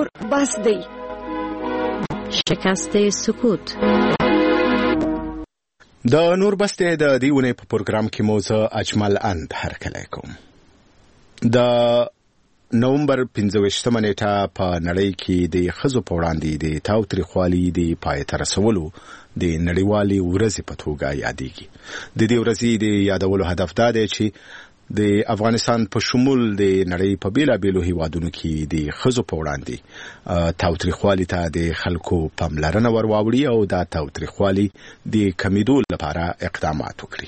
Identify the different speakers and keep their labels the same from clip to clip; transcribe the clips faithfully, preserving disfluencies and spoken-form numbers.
Speaker 1: نور بس دی.
Speaker 2: شکست سکوت.
Speaker 3: د نور بس دی د دې ونې په پروګرام کې مو زه اجمل اند هرکلی کوم. د نومبر پنځه ویشتمه نیټه په نړۍ کې د ښځو په وړاندې د تاوتریخوالي د پای ته رسولو د نړیوالې ورځې په توګه یادېږي. د دې ورځې د یادولو هدف دا دی چې د افغانستان په شمول د نړۍ په بیلابیلو هیوادونو کې د ښځو په وړاندې تاوتریخوالي ته د خلکو پاملرنه ور واوړي او دا تاوتریخوالي د کمیدو لپاره اقدامات وکړي.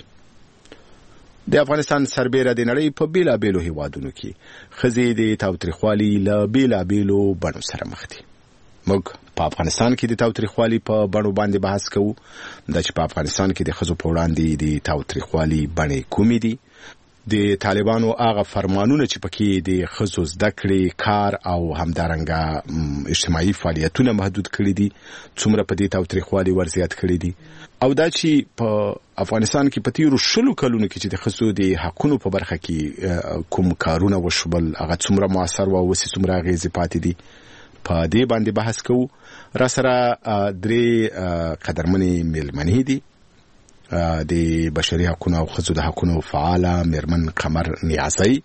Speaker 3: د افغانستان سربېره د نړۍ په بیلابیلو هیوادونو کې ښځې د تاوتریخوالي له بیلابیلو بڼو سره مخ دي. موږ په افغانستان کې د تاوتریخوالي په بڼو باندې بحث کوو. دا چې په افغانستان کې د ښځو په وړاندې د تاوتریخوالي بڼې کومې دي، د طالبانو هغه فرمانونه چې پکې د ښځو زده کړې، کار او همدارنګه اجتماعي فعالیتونه محدود کړي دي، څومره په دې تاوتریخوالي ورزیات کړي دي، او دا چې په افغانستان کې په تیرو شلو کلونو کې چې د ښځو د حقونو په برخه کې کوم کارونه وشول هغه څومره مؤثر و او اوس څومره اغېزې پاتې دي، په دې باندې بحث کوو. را سره درې قدرمنې مېلمنې دي. د بشري حقونو او ښځو د حقونو فعاله مېرمن قمر نیازی،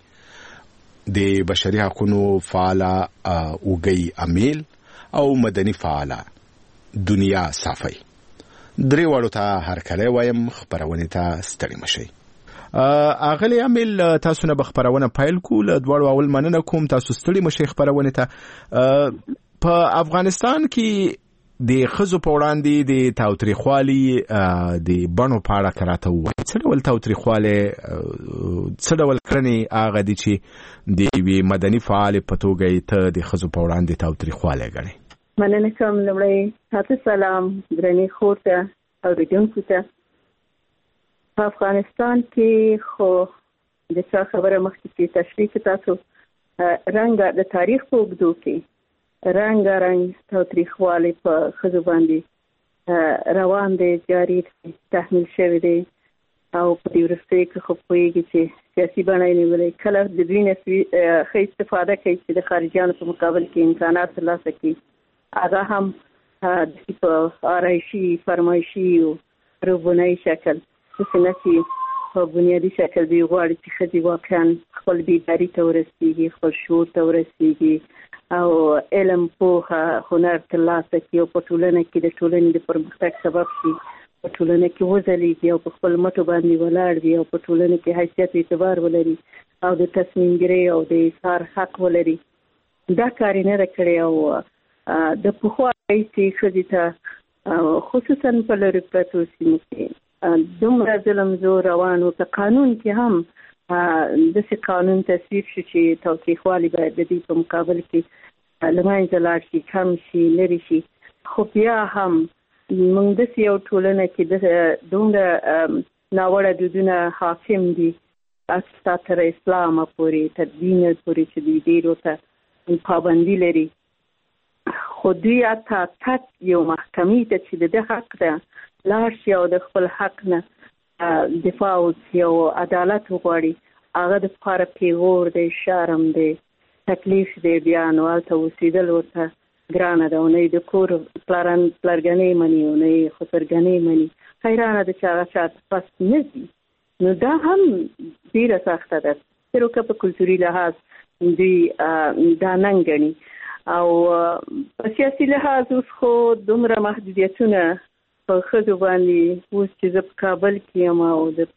Speaker 3: د بشري حقونو فعاله اوګی امیل او مدني فعاله دنیا صافی. درې واړو ته هرکلی وایم. خپرونې ته ستړي مشئ. اغلی امیل، تاسو نه به خپرونه پیل کو. له دواړو اول مننه کوم، تاسو ستړي مشئ خپرونې ته. په افغانستان کې د ښځو په وړاندې د تاوتریخوالي د بڼو په اړه که راته ووایي، څه ډول تاوتریخوالی، څه ډول کړنې هغه دي چې د یوې مدني فعالې په توګه یې ته د ښځو په وړاندې تاوتریخوالی ګڼې؟
Speaker 4: مننه کوم. لومړی تاسو سلام درنې خور ته اورېدونکو ته. په افغانستان کې خو د چا خبره مخکې چې تشریح تاسو رنګ د تاریخ په اوږدو کې رنګ رنګ تاوتریخوالی په ښځو باندې روان دی، جاري دی، تحمیل شوی دی، او په دې وروستیو کې خو پوهېږي چې سیاسي بڼه یې نیولې. کله د دوی نه ښه استفاده کوي چې د خارجیانو په مقابل کې امکانات ترلاسه کړي. هغه هم په آرایشي، فرمایشي او روبنایي شکل، داسې نه چې په بنیادي شکل دوی غواړي چې ښځې واقعا خپل بیداري ته ورسېږي، خپل شعور ته ورسېږي او علم، پوهه، هنر ترلاسه کړي او په ټولنه کې د ټولنې د پرمختګ سبب شي، په ټولنه کې وځلیږي او په خپل مټو باندې ولاړ وي او په ټولنه کې حیثیت اعتبار ولري او د تصمیم ګیرۍ او د اظهار حق ولري. دا کار یې نه ده کړی او د پخوا راهیسې ښځې ته خصوصا په لرې پرتو سیمو کې دومره ظلم زور روان و. په قانون کې هم داسې قانون تصویب شو چې تاوتریخوالي باید د دې په مقابل کې له منځه لاړ شي، کم شي، لرې شي. خو بیا هم موږ داسې یو ټولنه کې دومره ناوړه دودونه حاکم دي حتی تر اسلامه پورې، تر دینه پورې چې دوی ډېرو ته پابندي لري. خو دوی حتی تک یو محکمې ته چې د ده حق ده لاړ شي او د خپل حق نه دفاع وکړي او عدالت وغواړي، هغه دپاره پیغور دی، شرم دی، تکلیف دی. بیا نو هلته اوسېدل ورته ګرانه ده، او نه یې د کور پلرګنۍ مني او نه یې خسرګنۍ مني. حیرانه ده چې هغه چاته پس نه ځي. نو دا هم ډېره سخته ده. صرف که په کلتوري لحاظ دوی دا ننګ ګڼي. او په سیاسي لحاظ اوس خو دومره محدودیتونه په ښځو باندې، اوس چې زه په کابل کې یم او د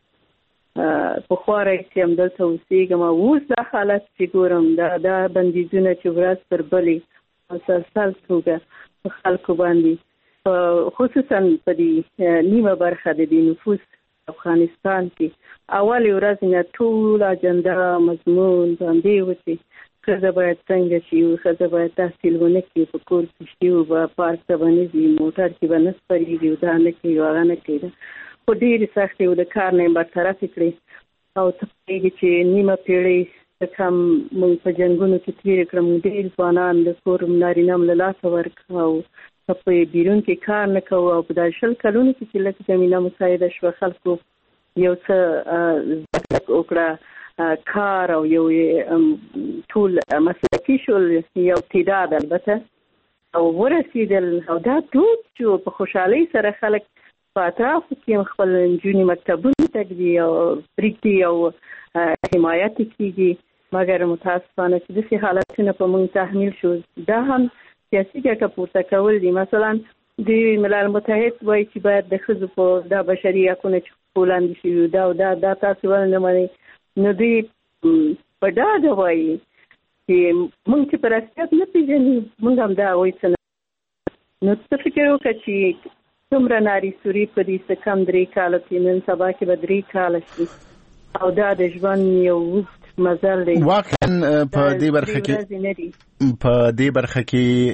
Speaker 4: پخوا راهیسې همدلته اوسېږم، او اوس دا حالت چې ګورم، دا دا بندیزونه چې ورځ پر بلې مسلسل توګه په خلکو باندې، خصوصا په دې نیمه برخه د دې نفوس افغانستان کې اولې ورځې نه ټول اجنډا مضمون باندې و چې ښځه باید څنګه شي، ښځه باید تحصیل ونه کړي، په کور کې شي او به پارک ته به نه ځي، موټر کې به نه سپرېږي او دا نه کوي او هغه نه کوي. خو ډېرې سختې او د کار نه یې برطرفې کړې. او ته پوهېږي چې نیمه پېړۍ څه کم موږ په جنګونو کې تېرې کړه، موږ ډېر ځوانان د کور نارینه هم له لاسه ورکړه او په بیرون کې کار نه کوو. او په دا شل کلونو کې چې لږ زمینه مساعده شوه، خلکو یو څه زده کړه وکړه، کار او یو ټول مسلکي شول یو تعداد البته او ورسېدل او دا دود چې په خوشحالۍ سره خلک په اطرافو کې خپل نجونې مکتبونو ته ږدي او پرېږدي او حمایت کېږي، مګر متاسفانه چې داسې حالتونه په موږ تحمیل شو دا هم سیاسي ګټه پورته کول دي. مثلا د ملل متحد وایي چې باید د ښځو په دا بشري حقونه چې وړاندې شوي دا او دا دا تاسو ولې نه منئ، نو دوی په ډاډه وایي چې موږ چې په رسمیت نه پېژني موږ هم دا هغوی څه نه. نو څه فکر وکړه چې څومره ناري سوري په دې څه کم درې کاله کې نن سبا کې به درې کاله شي او دا د ژوند یو اوږد مزل دی.
Speaker 3: واقعا په دې برخه کې په دې برخه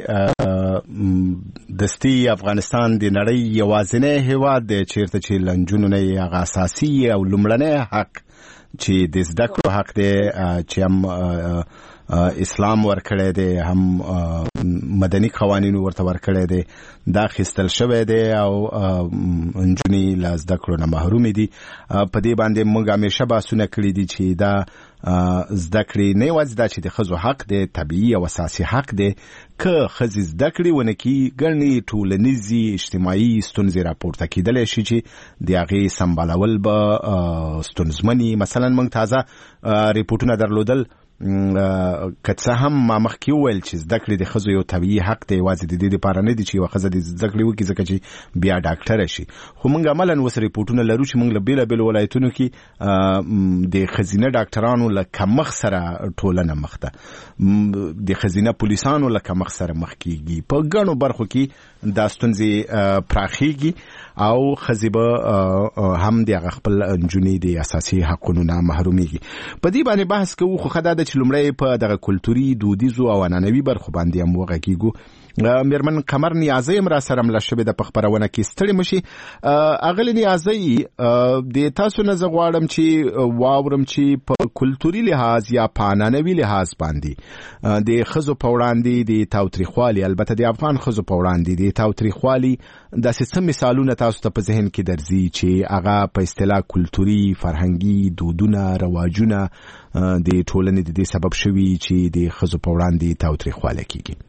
Speaker 3: کې دستی افغانستان د نړۍ یوازینی هیواد دی چیرته چې لنجونو نه هغه اساسي او لومړنی حق چې د زده کړو حق دی چې هم اسلام ورکړی دی هم مدني قوانینو ورته ورکړی دی دا اخیستل شوی دی او نجونې له زده کړو نه محرومې دي. په دې باندې موږ همیشه بحثونه کړي دي چې دا زده کړې نه یوازې دا چې د ښځو حق دی طبیعي او اساسي حق دی، که ښځې زده کړې ونه کړي ګڼې ټولنیزې اجتماعي ستونزې راپورته کېدلی شي چې د هغې سمبالول به ستونزمني. مثلا موږ تازه ریپورټونه درلودل که څه هم ما مخکې وویل چې زده کړې د ښځو یو طبیعي حق دی، یوازې د دې دپاره نه دي چې یوه ښځه د زده کړې وکړي ځکه چې بیا ډاکټره شي، خو موږ عملا اوس ریپورټونه لرو چې موږ له بېلابېلو ولایتونو کې د ښځینه ډاکټرانو له کمښت سره ټولنه مخ ده، د ښځینه پولیسانو له کمښت سره مخ کېږي، په ګڼو برخو کې دا ستونزې پراخېږي او ښځې به هم د هغه خپل نجونې د اساسي حقونو نه محرومېږي. په دې باندې بحث کوو، خو ښه دا ده چې لومړی په دغه کلتوري دودیزو او عنعنوي برخو باندې هم وغږېږو. میرمن قمر نیازۍ هم را سره مله شوې ده په خپرونه کې. ستړې مه شي اغلې نیازۍ، د تاسو نه زه غواړم چې واورم چې په کلتوري لحاظ یا په عنعنوي لحاظ باندې د ښځو په وړاندې د تاوتریخوالي، البته د افغان ښځو په وړاندې د تاوتریخوالي داسې څه مثالونه تاسو ته په ذهن کې درځي چې هغه په اصطلاح کلتوري فرهنګي دودونه رواجونه د ټولنې د دې سبب شوي چې د ښځو په وړاندې تاوتریخوالی کېږي؟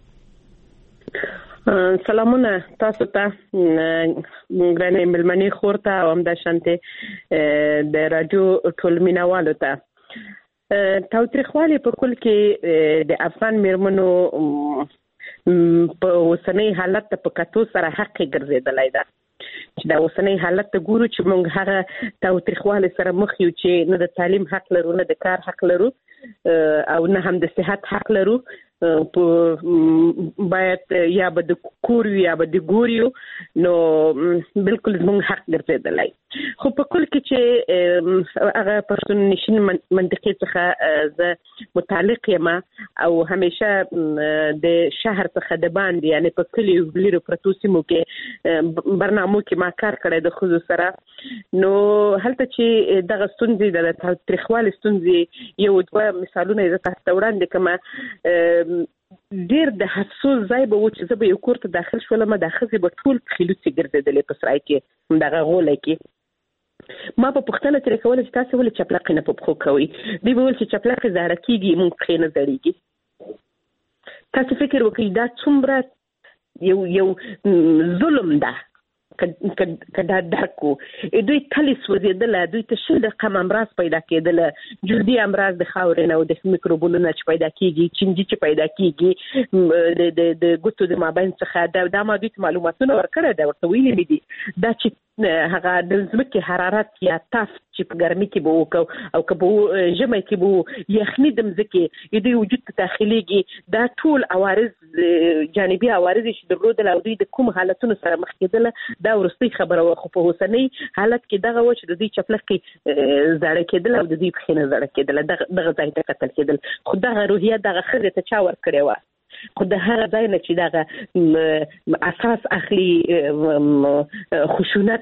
Speaker 1: سلامونه تاسو ته ګرانې مېلمنې خور ته او همداشانتې د راډیو ټول مینوالو ته. تاوتریخوالی په کل کې د افغان مېرمنو په اوسنۍ حالت ته په کتو سره حق یې ګرځېدلی ده چې دا اوسنۍ حالت ته ګورو چې موږ هغه تاوتریخوالي سره مخ یو چې نه د تعلیم حق لرو، نه د کار حق لرو او نه هم د صحت حق لرو. باید یا به د کور یا به د ګور یو، نو بالکل زموږ حق ګرځېدلی. خو په کل کې چې هغه پښتون نشین منطقې څخه زه متعلق یم او همیشه د شهر څخه د باندې یعنې په کلیو لیرو پرتو سیمو کې برنامو کې ما کار کړی د ښځو سره، نو هلته چې دغه ستونزې د تاوتریخوالي ستونزې یو دوه مثالونه یې زه تاسو ته وړاندې کړم. ډېر د افسوس ځای به و چې زه به یو کور ته داخل شولم، دا ښځې به ټول خلوڅې ګرځېدلې په سرای کې همدغه غولی کې. ما په پوښتنه ترې کوله چې تاسې ولې چپلقې نه په پښو کوئ؟ دوی به ویل چې چپلقې زاړه کېږي موږ پښې نه زړېږي. تاسو فکر وکړئ دا څومره یو یو ظلم ده که دا درک و. دوی تلې سوځېدله، دوی ته شل دقیقه امراض پیدا کېدله، جلدي امراض د خاورې نه او د میکروبونو نه چې پیدا کېږي، چینجي چې پیدا کېږي د ګوتو د مابین څخه، دا ما دوی ته معلوماتونه ورکړی ده، ورته ویلي مې دي دا چې هغه د ځمکې حرارت یا تاف چې په ګرمي کې به وکړو او که به ژمی کې به یخني د ځمکې د دوی وجود ته داخلېږي، دا ټول عوارض جانبي عوارض چې درلودل او دوی د کوم حالتونو سره مخ کېدله دا وروستۍ خبره وه. خو په اوسنۍ حالت کې دغه وه چې د دوی چپلقې زاړه کېدل او د دوی پښې نه زاړه کېدله، دغه ځای ته کتل کېدل. خو دغه روحیه دغه ښځې ته چا ورکړې وه؟ خو د هغه ځای نه چې دغه اساس اخلي خشونت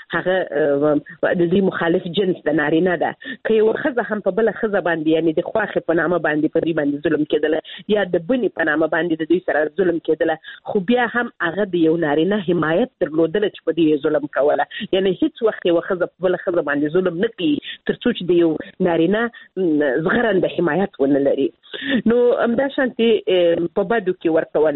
Speaker 1: هغه د دې مخالف جنس د نارینه ده که یو ښځه هم په بله ښځه باندې یعنې د خواښې په نامه باندې په دوی باندې ظلم کېدله یا د بنې په نامه باندې د دوی سره ظلم کېدله خو بیا هم هغه د یو نارینه حمایت درلودله چې په دوی ظلم کوله یعنې هیڅ وخت یوه ښځه په بله ښځه باندې ظلم نه کوي تر څو چې د یو نارینه زغرنده حمایت ونه لري. نو همدا شانتې په بدو کې ورکول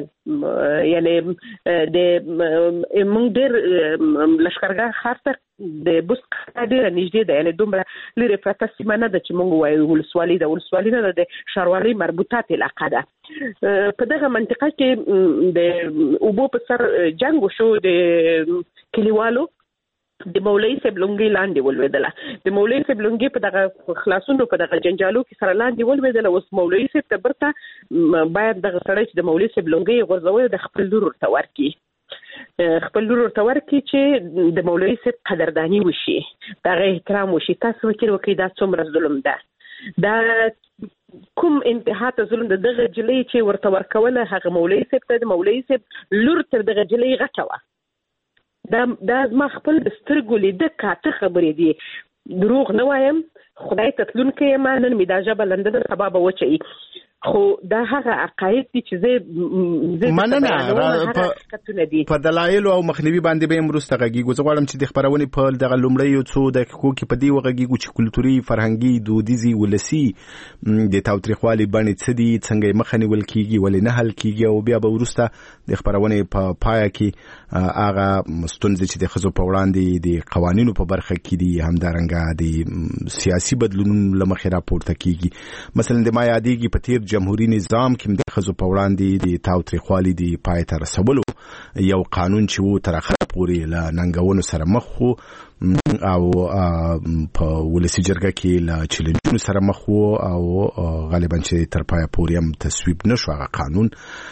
Speaker 1: یعنې د موږ ډېر لښکرګاه ښار ته د بست ډېره نږدې ده یعنې دومره لرې پرته سیمه نه ده چې موږ ووایو ولسوالي ده ولسوالي نه ده د ښاروالۍ مربوطات علاقه ده. په دغه منطقه کې د اوبو په سر جنګ وشو د کلیوالو د مولوي صاحب لونګۍ لاندې ولوېدله د مولوي صاحب لونګۍ په دغه خلاصونو په دغه جنجالو کې سره لاندې ولوېدله. اوس مولوي صاحب ته برته باید دغه سړی چې د مولوي صاحب لونګۍ غورځوي د خپل لور ورته ورکړي خپل لور ورته ورکړي چې د مولوي صاحب قدرداني وشي د هغه احترام وشي. تاسو فکر وکړئ دا څومره ظلم ده دا کوم انتها ته ظلم ده. دغه جلۍ چې ورته ورکوله هغه مولوي صاحب ته د مولوي صاحب لور تر دغه جلۍ غټه وه. دا دا زما خپل د سترګو لیده کاته خبرې دي دروغ نه وایم خدای ته تلونکی یم نن مې دا ژبه لنده ده سبا به وچوي خو دا هغه عقاید دي چې زه
Speaker 3: مننه په دلایلو او مخنیوي باندې به وروسته غږیږو. زه غواړم چې د خپرونې په دغه لومړی یو څو دقیقو کې په دې وغږیږو چې کلتوري فرهنګي دودیزي ولسي د تاوتریخوالي بڼې څه دي څنګه یې مخه نیول کیږي ولې نه حل کیږي او بیا به وروسته د خپرونې په پایه کې هغه ستونزې چې د ښځو په وړاندې د قوانینو په برخه کې دي همدارنګه د سیاسي بدلونونو له مخې راپورته کیږي. مثلا د ما یادېږي په تیر جمهوریت نظام کې د ښځو په وړاندې د تاوتریخوالي د پای ته رسولو یو قانون چې و تر اخره پورې له ننګونو سره مخ و او په ولسي جرګه کې له چیلنجونو سره مخ و او غالبا چې تر پایه پورې هم تصویب نشو هغه قانون.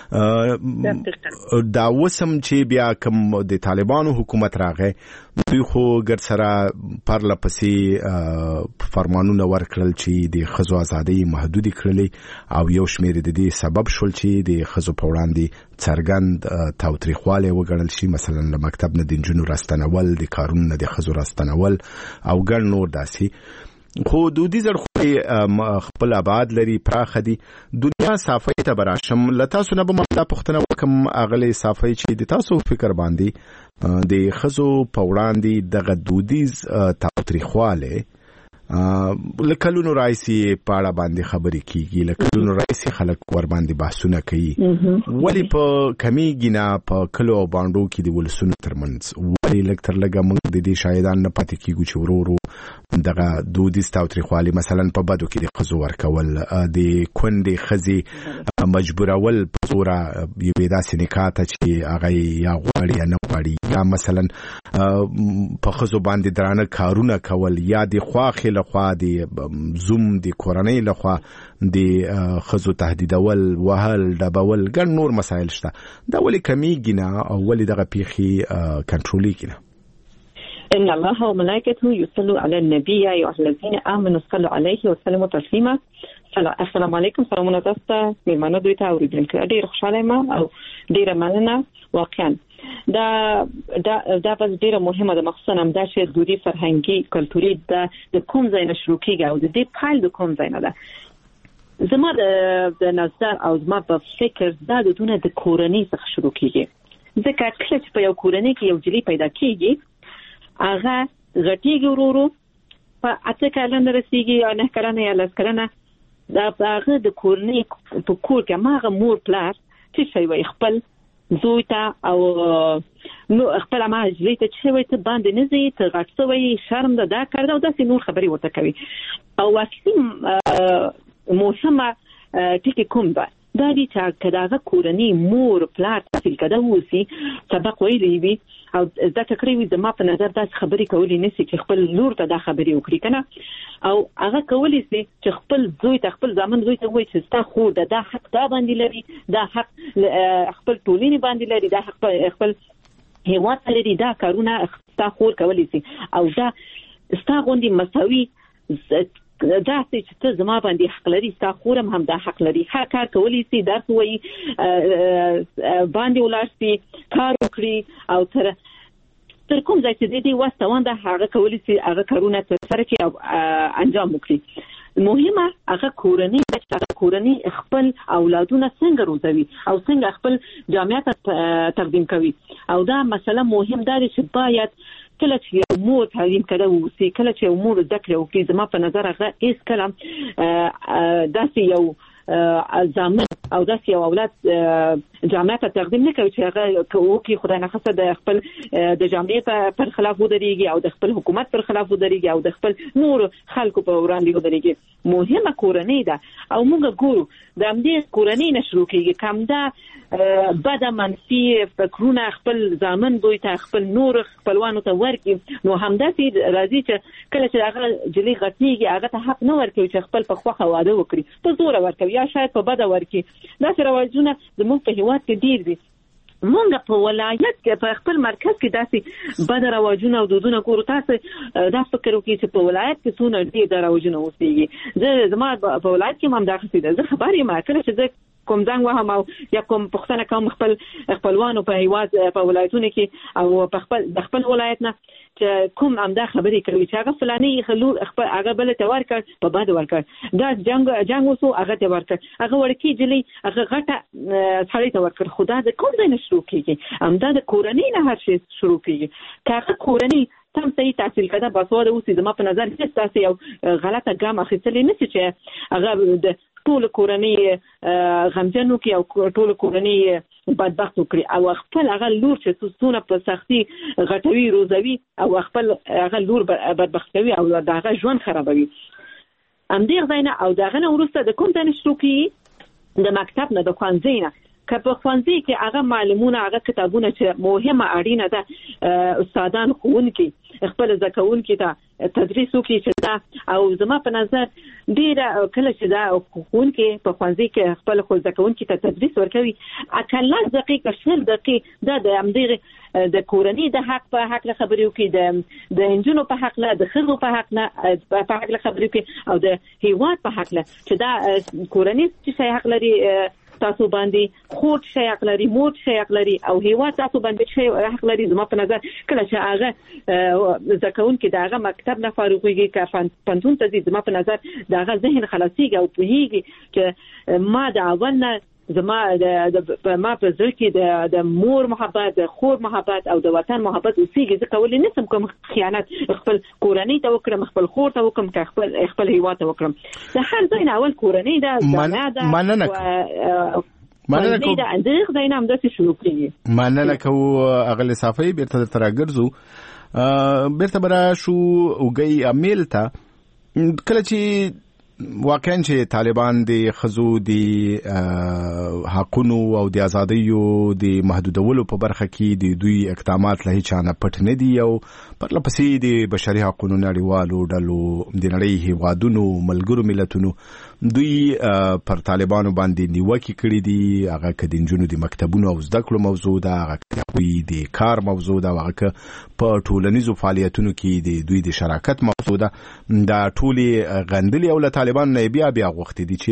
Speaker 3: دا وسم چې بیا کوم د طالبانو حکومت راغی دوی خو ګر سره پرله پسې فرمانونه ورکړل چې د ښځو ازادۍ محدودې کړلې او یو شمېر د دې سبب شول چې د ښځو په وړاندې څرګند تاوتریخوالی وګڼل شي. مثلا له مکتب نه د نجونو راستنول د کارونو نه د ښځو راستنول او ګڼ نور داسې خو دودیز اړخونه خپل ابعاد لري پراخه دي. دنیا صافۍ ته به راشم له تاسو نه به ما دا پوښتنه وکړم اغلې صافۍ چې د تاسو فکر باندې د ښځو په وړاندې دغه دودیز تاوتریخوالی له کلونو راځي په اړه باندې خبرې کیږي له کلونو راځي خلک ور باندې بحثونه کوي ولې په کمیږي نه په کلو او باندو کې د ولسونو ترمنځ ولې لږ تر لږه موږ د دې شاهدان نه پاتې کیږو چې ورو ورو دغه دودیز تاوتریخوالي مثلا په بدو کې د ښځو ورکول د کونډې ښځې مجبورول په زوره یوې داسې نکاح ته چې هغه یا غواړي یا نه غواړي یا مثلا په ښځو باندې درانه کارونه کول یا د خواښې لخوا د زوم د کورنۍ لخوا د ښځو تهدیدول وهل ډبول ګڼ نور مسایل شته. دا ولې کمیږي نه او ولې دغه پیښې کنټرولېږي نه؟
Speaker 2: إن الله وملائكته يصلوا على النبي يا أيها الذين آمنوا صلوا عليه وسلموا تسليما. السلام علیکم سلامونه تاسو ته میلمانه دوی ته اوریدونکو ډیر خوشاله یم او ډیره مننه. واقعا دا دا دا په ډیره مهمه ده مخصوصا هم دا چې دودي فرهنګي کلتوري د کوم ځای نه شروع کیږي او د دې پایل د کوم ځای نه ده. زما د نظر او زما په فکر دا د دونه د کورنۍ څخه شروع کیږي ځکه کله چې په یو کورنۍ کې یو جلی پیدا کیږي هغه غټیږي ورورو په اته کلن رسیږي یا نه کلن یا لس کلن دا هغه د کورنۍ په کور کې ماغه مور پلار چې شي وي خپل زوی ته او نو خپل ما جلی ته چې وي ته باندې نه زی ته غټسوي شرم ده دا کار دا او داسې نور خبري ورته کوي او واقعي موسمه ټکی کوم ده دا دي چې کداغه کورنۍ مور پلار تفصیل کده وسی سبق ویلی وي او دا تقریبا د ما په نظر دا خبرې کولې نسی چې خپل لور ته دا خبرې وکړي کنه او هغه کولې سي چې خپل زوی ته خپل ځامن زوی ته وایي چې ستا خو دا حق دا باندې لري دا حق خپل ټولنې باندې لري دا حق خپل هیواد لري دا کارونه ستا خور کولې سي او دا ستا غوندي مساوي دا چې ته زما باندې حق لري ستا خورم هم دا حق لري هر کار کولی سي درس وایي باندې ولاړ سي کار وکړي او تر تر کوم ځای چې د دې وسته ده هغه کولی شي هغه کارونه ترسره کړي او انجام وکړي. مهمه هغه کورنۍ چې هغه کورنۍ خپل اولادونه څنګه روزوي او څنګه خپل جامعه ته تقدیم کوي. او دا مسله مهم ده چې باید کله چې یو مور تعلیم کړه وسی کله چې یو مور زده کړه وکړي زما په نظر هغه هیڅ کلام داسې یو ځامن او داسې یو اولاد جامعه ته تقدیم نه کوي چې هغه کوي خدای نخسته د خپل د جامعه پر خلاف ودرېږي او د خپل حکومت پر خلاف ودرېږي او د خپل نور خلکو په وړاندې ودرېږي. مهمه کورنۍ ده او موږ ګورو د همدې کورنۍ نه شروع کېږي کوم ده بده منفي فکرونه خپل ځامن دوی ته خپل نور خپلوانو ته ورکړي نو همداسې راځي چې کله چې هغه جلۍ غټېږي هغه ته حق نه ورکوي چې خپل په خوښه واده وکړي په زوره ورکوي یا شاید په بده ورکړي. داسې رواجونه زموږ په هېواد کې ډېر دي. مونږ په ولایت کې په خپل مرکز کې داسې بد رواجونه او دودونه ګورو. تاسو دا فکر وکړئ چې په ولایت کې څونه ډېر د رواجونه اوسېږي. زه زما په ولایت کې هم داسې ده. زه خبر یم کله چې زه کوم ځنګ وهم او یا کوم پښتنه کوم خپل خپلوانو په هیواد په ولایتونو کې او په خپل د خپل ولایت نه چې کوم امدا خبرې کوي چې هغه فلاني خلور خپل هغه بل ته ورکړ په باد ورکړ دا جنگ جنگ وسو هغه ته ورکړ هغه ورکی جلی هغه غټه سړی ته ورکړ. خدا د کوم ځای نه شروع کیږي امدا د کورنۍ نه هر شي شروع کیږي. کاغه کورنۍ تم صحیح تحصیل کړه باسواده اوسې زما په نظر هیڅ تاسو یو غلطه ګام اخیستلې نه چې هغه د ټول کورنۍ غمجنو کې او ټول کورنۍ بدبخت وکړي او خپل هغه لور چې څونه په سختي غټوي روزوي او خپل هغه لور بدبخت کوي او دغه ژوند خرابوي. ام دې غوښنه او دغه نه ورسته د کوم ځای شروع کیږي د مکتب نه د ښوونځي نه که په ښوونځي کې هغه معلومونه هغه کتابونه چې مهمه اړینه ده استادان ښوونکي خپل زده کوونکي ته تدریس وکړي چې دا او زما په نظر ډېره کله چې دا ښوونکي په ښوونځي کې خپل زده کوونکي ته تدریس ورکوي اکل لس دقیقه شل دقیقې دا د همدغې د کورنۍ د حق په حق له خبرې وکړي د د نجونو په حق له د ښځو په حق نه په حق له خبرې وکړي او د هېواد په حق له چې دا کورنۍ چې حق لري تاسو باندې خود شي حق لري موت شي حق لري او هیواد تاسو باندې شي حق لري. زما په نظر کله چې هغه ځکهون کې داغه مکتب نه فارغويږي که پنځون ته زما په نظر داغه ذهن خلاصيږي او پوهیږي چې ما د اول نه زما د ما په ځل کې د د مور محبت د خور محبت او د وطن محبت اوسېږي. ځکه ولې نسم کوم خیانت خپل کورنۍ ته وکړم خپل خور ته وکړم که خپل خپل هیواد ته وکړم. د هر ځای نه اول کورنۍ ده ځانه ده
Speaker 3: مننه مننه
Speaker 2: کوم دا اندغه ځای نه هم د شروع کړي.
Speaker 3: مننه کوم اغل صافي بیرته تر راګرځو بیرته برا شو وګي امیل ته کله چې واقعا چې طالبان د خزو د حقونو او د ازادیو د محدودولو په برخه کې د دوی اقدامات له هیڅ نه پټ نه دي او پر لپسې د بشري حقوقو نړیوالو ډلو د نړۍ هیوادونو ملګرو ملتونو دوی پر طالبانو باندې نیوکه کړې دي. هغه که د نجونو د مکتبونو او زده کړو موضوع ده هغه دوی د کار موضوع ده هغه په ټولنیزو فعالیتونو کې د دوی د شراکت موضوع ده. دا ټولې غندلې او له طالبان نه بیا بیا غوښتي دي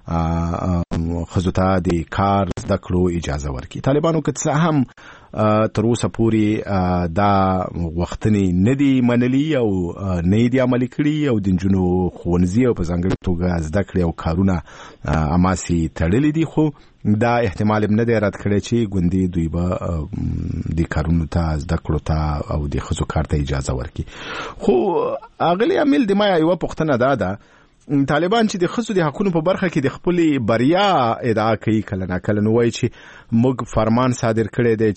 Speaker 3: چې خزو ته د کار زده کړو اجازه ورکړي. طالبانو که څه هم تر اوسه پورې دا غوښتنې نه دي منلي او نه دي عملي کړي او د نجونو ښوونځي او په ځانګړې توګه زده کړې او کارونه اماسي تړلي دي. خو دا احتمال نه دی رد کړی چې ګوندې دوی به د کارونو ته زده کړو ته او د ښځو کار ته اجازه ورکړي. خو اغلی عامل د ما یوه پوښتنه دا ده طالبان چې د ښځو د حقونو په برخه کې د خپلې بریا ادعا کوي کله نه کله نو وایي چې موږ فرمان صادر کړی دی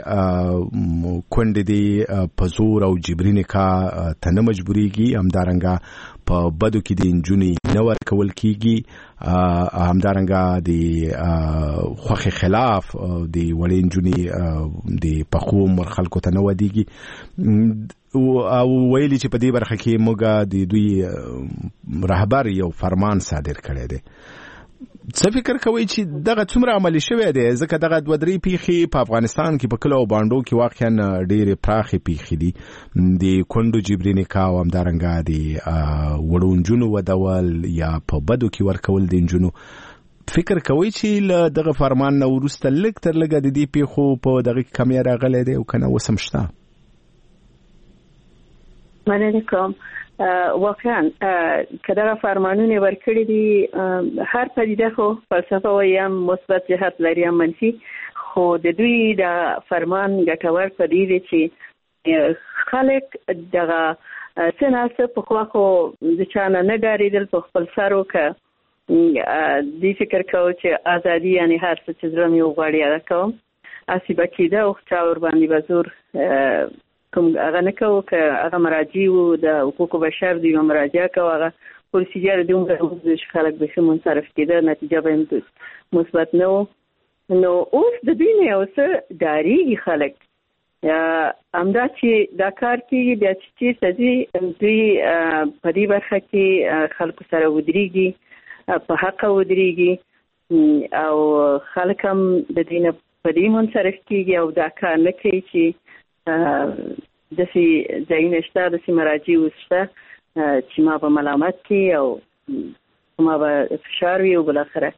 Speaker 3: چې کونډې دې په زور او جبري نکاح ته نه مجبورېږي همدارنګه په بدو کې د نجونې نه ورکول کېږي همدارنګه د خوښې خلاف د وړې نجونې د پخو عمر خلکو ته نه ودیږي او ویلي چې په دې برخه کې موږ د دوی رهبر یو فرمان صادر کړی دی. څه فکر کوي چې دغه څومره عملي شوی دی؟ ځکه دغه دوه درې پیښې په افغانستان کې په کلو او بانډو کې واقعا ډېرې پراخې پیښې دي د کونډو جبري نکاح او همدارنګه د وړو نجونو ودول یا په بدو کې ورکول د نجونو. فکر کوي چې له دغه فرمان نه وروسته لږ تر لږه د دې پیښو په دغه کې کمی راغلی دی او که نه اوس هم شته؟
Speaker 4: مننه کوم. واقعا کله فرمانونه ورکړي دي هر پدیده خو فلسفه وایم مثبت جهت لري هم منفي، خو د دوی د فرمان ګټور پدیده چې خلک دغه څنګه په خو خو د چانه نه ډاریدل په خپل سرو ک دې فکر کوي چې ازادي یعنی هر څه چې زړه مې وغواړي هغه کوم. اسی بکیده او چا ور باندې بزور کوم هغه نه کوي که هغه مراجع وو د حقوق بشر دی مراجعه کوي هغه پروسیجر دی موږ چې خلک به منصرف کېده نتیجه به مثبت نه و. نو اوس د دې نه اوس داریږي خلک امدا چې دا کار کېږي بیا چې چې دوی په دې برخه کې خلکو سره ودرېږي په حق ودرېږي او خلک هم د دې نه په دې منصرف کېږي او دا کار نه کوي چې داسې ځایونه شته داسې مراجع وشته چې ما به ملامت کړي او ما به فشار وي او بالاخره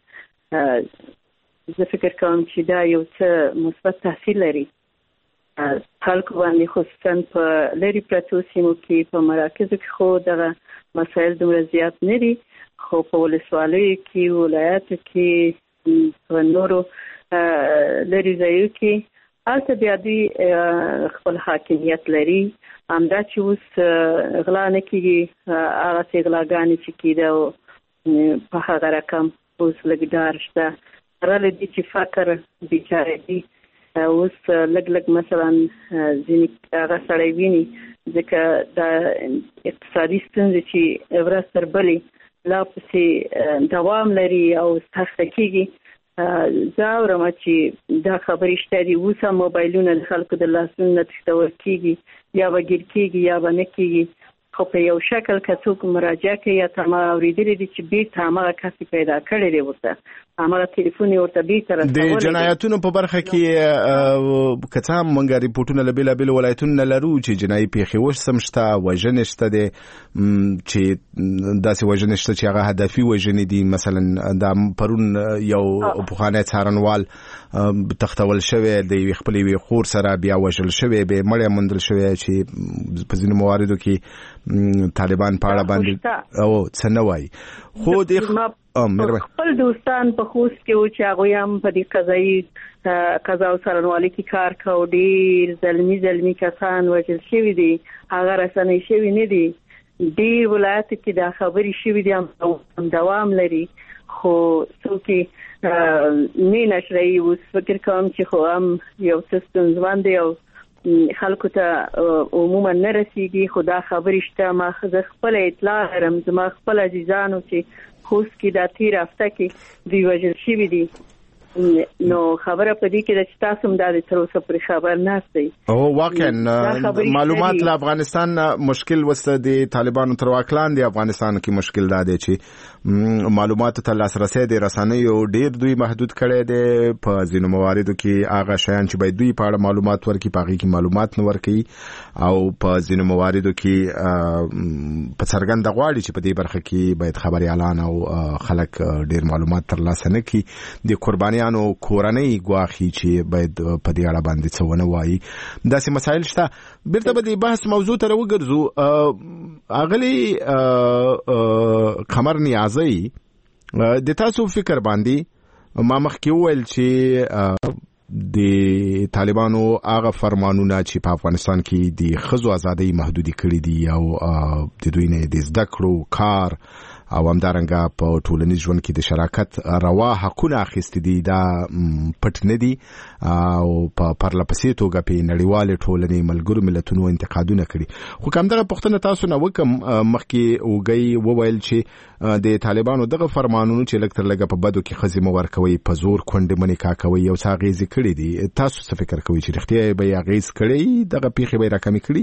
Speaker 4: زه فکر کوم چې دا یو څه مثبت تاثیر لري خلکو باندې، خصوصا په لرې پرتو سیمو کې په مراکزو کې خو دغه مسایل دومره زیات نه دي، خو په ولسوالیو کې ولایاتو کې په نورو لرې ځایو کې هلته بیا دوی خپل حاکمیت لري. همدا چې اوس غلا نه کېږي هغسې غلاګانې چې کېده په هغه رقم اوس لږ ډار شته رالې دي چې فقر بیچاره دي اوس لږ لږ مثلا ځینې هغه سړی ویني ځکه دا اقتصادي ستونزې چې ورځ تر بلې لا پسې دوام لري او سخته کېږي. زه اورم چې دا خبرې شته دي اوس هم موبایلونه د خلکو د لاسونو نه تښتول کېږي یا به ګیر کېږي یا به نه کېږي، خو په یو شکل که څوک مراجعه کوي یا ته ما اورېدلی دي چې بیرته همغه کس پیدا کړی دی ورته همغه ټلیفون یې ورته بیرته رسولی
Speaker 3: د جنایتونو په برخه کې که څه هم موږ ریپورټونه له بېلابېلو ولایتونو نه لرو چې جنایي پیښې اوس هم شته، وژنې شته دی چې داسې وژنې شته چې هغه هدفي وژنې دي. مثلا دا پرون یو پخوانی څارنوال تختول شوی د یوې خپلې یوې خور سره بیا وژل شوی بیا مړی موندل شوی چې په ځینو مواردو کې طالبان په اړه باندې او څه نه وایي. خو د
Speaker 4: خپل دوستان په خوست کې و چې هغوی هم په دې قضایي قضا او څارنوالۍ کې کار کوي، ډېر ظلمي ظلمي کسان وژل شوي دي، هغه رسنۍ شوي نه دي. ډېر ولایتو کې دا خبرې شوي دي هم دوام لري، خو څوک نه نشرایي. اوس فکر کوم چې خو هم یو څه ستونزمن دی او خلکو ته عموما نه رسیږي، خو دا خبرې شته. ما زه خپل اطلاع لرم زما خپل عزیزانو چې خوست کې دا تیر هفته کې دوی وژل شوي دي، نو خبره په دې کې ده چې تاسو هم دا د تر اوسه پرې خبر ناستئ.
Speaker 3: او واقعا معلومات له افغانستان مشکل وسته د طالبانو تر واک لاندې افغانستان کې مشکل دا دی چې معلوماتو ته لاسرسی د رسنیو ډېر دوی محدود کړی دی. په ځینو مواردو کې هغه شیان چې باید دوی په اړه معلومات ورکړي په هغې کې معلومات نه ورکوي او په ځینو مواردو کې په څرګنده غواړي چې په دې برخه کې باید خبریالان او خلک ډېر معلومات ترلاسه نه کړي. د قربانیانو کورنۍ ګواښي چې باید په دې اړه باندې څه ونه وایي. داسې مسایل شته. بیرته به د بحث موضوع ته راوګرځو. اغلې قمر نیازی د تاسو فکر باندې ما مخکې وویل چې د طالبانو هغه فرمانونه چې په افغانستان کې د ښځو ازادۍ محدودي کړي دي او د دوی نه د زده کړو کار او همدارنګه په ټولنیز ژوند کې د شراکت روا حقونه اخیستي دي دا پټ نه دي او په پرله پسې توګه په نړیوالې ټولنې ملګرو ملتونو انتقادونه کړي. خو که همدغه پوښتنه تاسو نه وکړم مخکې اوږی وویل چې د طالبانو دغه فرمانونو چې لږ تر لږه په بدو کې ښځې مه ورکوئ په زور کونډې مه نکاح کوئ یو څه اغېزې کړي دي. تاسو څه فکر کوئ چې رښتیا به یې اغېز کړی دغه پیښې به یې راکمې کړي؟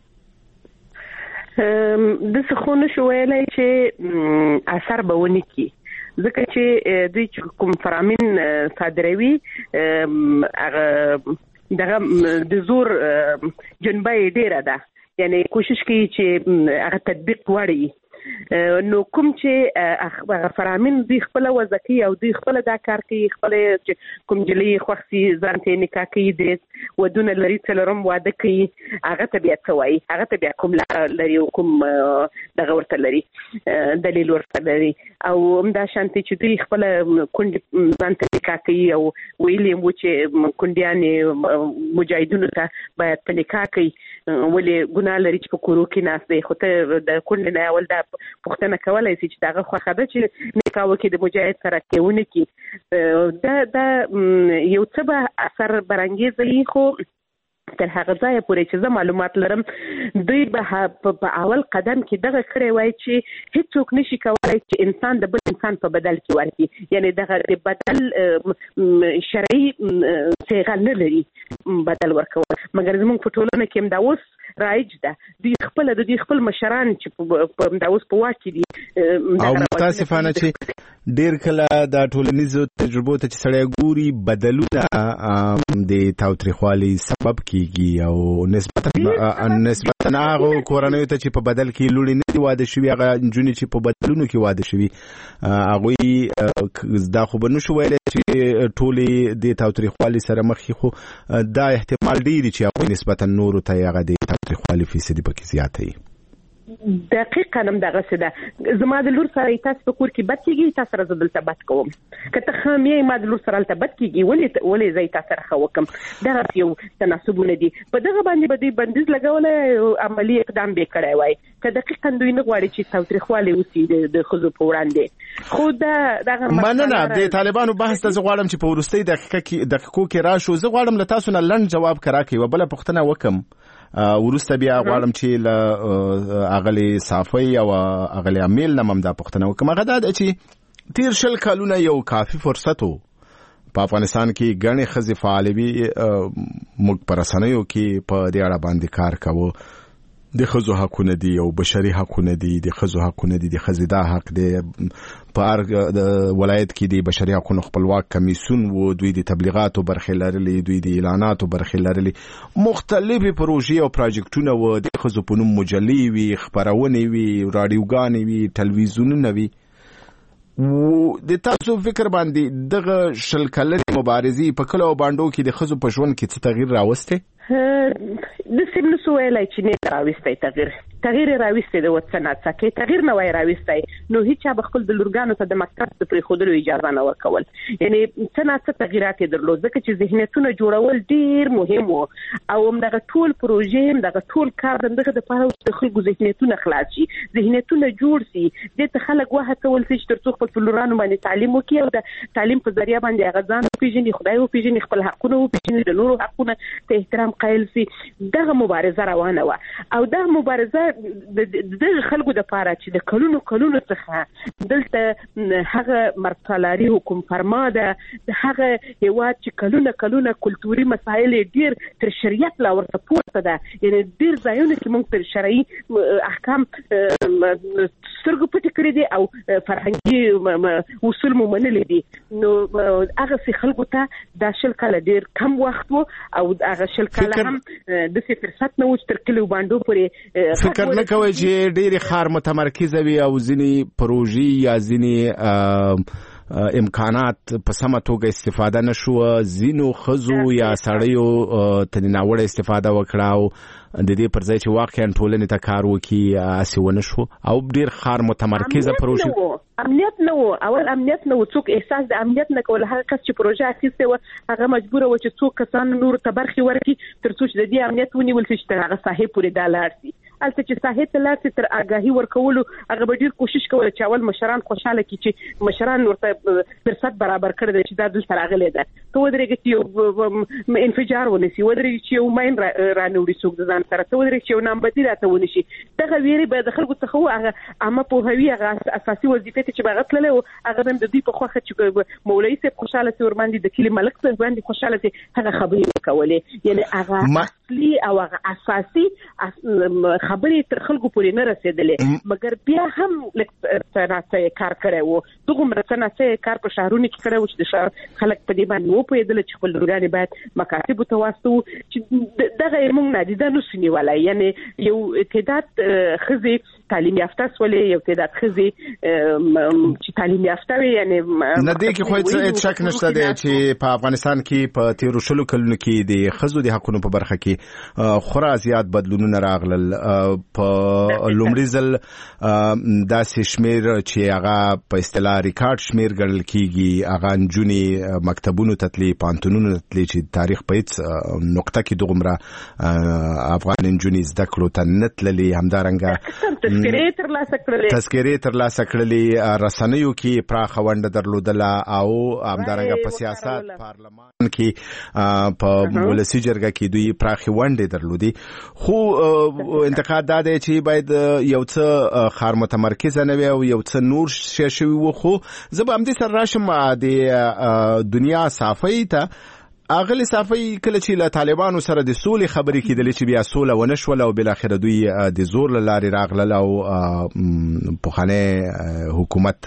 Speaker 1: د څه خو نشو ویلی چې اثر به ونه کړي ځکه چې دوی چې کوم فرامین صادروي هغه دغه د زور جنبه یې ډېره ده، یعنې کوشش کوي چې هغه تطبیق وړي نو کوم چې هغه فرامین دوی خپل وځکي او دوی خپل دا کار کوي خپل کوم جلی خوښي ځان ته نکاح کوي د ودونه لري څلورم واده کوي هغه ته بیا څه وایي هغه ته بیا کوم لري کوم دغه ورته لري دلیل ورته لري او همدا شانتي چې دوی خپل کونډې ځان ته نکاح کوي او ویلي مو چې کونډیانې مجاهدینو ته باید په نکاح کوي ولې ګناه لري چې په کورو کې ناست دی خو ته د کونډې نه اول دا پوښتنه کولای شي چې دغه خوښه ده چې نکاح وکړي د مجاهد سره کوي کې دا دا یو څه به اثر برانګیز وي خو تر هغه ځای پورې چې زه معلومات لرم دوی به په اول قدم کې دغه کړی وای چې هیڅوک نشي کولای چې انسان د بل انسان په بدل کې ورکړي یعنی دغه د بدل شرعي صيغه نه لري بدل ورکول مګر زموږ په ټولنه کې هم دا اوس رایج ده دوی خپل د دوی خپل مشران چې په دا اوس په واک دي
Speaker 3: او متاسفانه چې ډیر کله د ټولنیزو تجربو ته چې سړی ګوري بدلونه د تاوتریخوالي سبب کیږي او نسبتا نسبتا هغه کورنۍ ته چې په بدل کې لوري نه واده شوی هغه جونې چې په بدلونو کې واده شوی هغه دا خو بنو شو ویل چې ټولې د تاوتریخوالي سره مخ خو دا احتمال ډیر چې هغه نسبتا نور ته هغه د تاوتریخوالي فیصدي پکې زیات وي
Speaker 1: دقیقاً هم دغه څه ده زما د لور سره تاسو په کور کې بد کیږي تاسو سره دلته بد کوم که ته خامې ما د لور سره دلته بد کیږي ولې ولې زه تاسو سره خوکم دغه یو تناسبونه دي په دغه باندې به بندیز لګولای عملی اقدام به کړای وای که دقیقاً دوی نه غواړي چې تاوتریخوالي وسی د خزو په وړاندې خو دا دغه
Speaker 3: مننه د طالبانو بحث ته غواړم چې په ورستۍ دقیقه کې دقیقو کې راشو زه غواړم له تاسو نه لنډ جواب کراکې و بل پوښتنه وکم ورسته بیا غواړم چې له اغلی صافي او اغلی امیل نمم دا پښتنه وکم هغه دا چې تیر شل کالونه یو کافي فرصت وو په افغانستان کې غني خزي فعالوي موږ پر رسنیو کې په دې اړه باندې کار کوو د خزو حقونه دي او بشري حقونه دي د خزو حقونه دي د خزیدا حق دي په هر ولایت کې د بشري حقوقو خپلواک کمیسیون وو دوی د تبلیغاتو برخه لرلې دوی د اعلاناتو برخه لرلې مختلفې پروژې او پروجیکټونه وو د خزو په نوم مجلې وی خبرونه وی رادیوګانې وی ټلویزیونونه وی د تاسو فکر باندې دغه شل کلنې مبارزې په کلو باندې کې د خزو په ژوند کې څه تغییر راوسته
Speaker 1: د سیمه سوالای چې نه راوستي تغییر تغییر راوستي د وطنات څخه تغییر نه وای راوستي نو هیڅ به خپل د لورګانو ته د مکتب د پری خودلو اجازه نه ورکول یعنی څنګه څه تغیرات درلود ځکه چې ذهنیتونه جوړول ډیر مهم وو او همدغه ټول پروژې همدغه ټول کار دغه د پاره د خلکو ذهنیتونه خلاص شي ذهنیتونه جوړ شي د ته خلک واه څول چې تر څو خپل لورانو باندې تعلیم وکړي او د تعلیم په ذریعہ باندې هغه ځان پیژني خدای او پیژني خپل حقونه او پیژني د نورو حقونه ته احترام قائل سي دغه مبارزه روانه و او دغه مبارزه د خلکو د پاره چې د کلونو کلونو څخه دلته هغه مرسالاري حکومت فرما ده هغه هیواد چې کلونه کلونه کلتوري مسایل ډیر تر شریعت لا ورته پورته ده یعنی ډیر ځایونه کې موږ تر شرعي احکام سترګو پټ کړی دي او فرهنګي اصول مو منلې دي نو هغه سي خلکو ته د شل کال ډیر کم وخت وو او هغه شل کال هم د څه فرصت نه و تر کلو باندې پورې
Speaker 3: فکر نه کوي چې ډېر خار متمرکز وي او ځینی پروژې یا ځینی امکانات په سمه توګه استفاده نشو زینو خزو یا سړیو تناوړ استفاده وکړاو د دې پر ځای چې واقعا ټولنې ته کار وکړي اسونه شو او ډېر خار متمرکزه پروژه
Speaker 1: امنیت نه و اول امنیت نه و څوک احساس د امنیت نه کول هغه کس چې پروژه اخیسته و هغه مجبور و چې څوک کسان نور تبرخي ورکړي تر څو چې د دې امنیت ونیول شي چې هغه صاحب پورې دالار سي البته چې صاحب ته لارسي تر آگاهي ورکولو هغه به ډیر کوشش کوي چې اول مشران خوشاله کړي چې مشران ورته فرصت برابر کړي چې دا د سراغله ده ته ودرېږي چې انفجار ونسي ودرېږي چې یو ماین رانوړي څوک د ځان سره ته ودرېږي چې یو نامبدي راته ونشي دغه ویری به د خلکو څخه هغه عامه پوهوي هغه اساسي وظیفه چې باغت لله هغه د دې په خوخه چې مولوی صاحب خوشاله سي ور باندې د کلی ملک صاحب باندې خوشاله سي هغه خبرې کولې یعنی هغه اصلي او اساسي خبرې تر خلکو پورې نه رسیدلې مګر بیا هم لکه کار کړی وو دغه مرسته کار په شهرونو کې کړی و چې د خلک په دې باندې و پوهېدل چې خپل لورګانې باید مکاتبو ته واستو چې دغه موږ نادیده نشو نیولی یعنې یو تعداد ښځې تعلیم یافته سولې یو تعداد ښځې چې تعلیم یافته وي یعنې
Speaker 3: نه دې کې خو هېڅ شک نشته دی چې په افغانستان کې په تېرو شلو کلونو کې د ښځو د حقونو په برخه کې خورا زیات بدلونونه راغلل. په لومړي ځل داسې شمېر چې هغه په اصطلاح ریکارډ شمېر ګڼل کېږي هغه نجونې مکتبونو ته تللې پوهنتونونو ته تللې چې تاریخ په هېڅ نقطه کې دغومره افغان نجونې زده کړو ته نه تللې. همدارنګه تذکرې ترلاسه کړلې رسنیو کې پراخه ونډه درلودله او همدارنګه په سیاست پارلمان کې په ولسي جرګه کې دوی پراخه ونډه درلودي. خو انتقاد دا دی چې باید یو څه خار متمرکزه نه وي او یو څه نور شی شوي وو. خو زه به همدې سره راشم د دنیا صافۍ ته. اغلی صافۍ کله چې له طالبانو سره د سولې خبرې کېدلې چې بیا سوله ونه شوله او بالاخره دوی د زور له لارې راغلل او پخوانی حکومت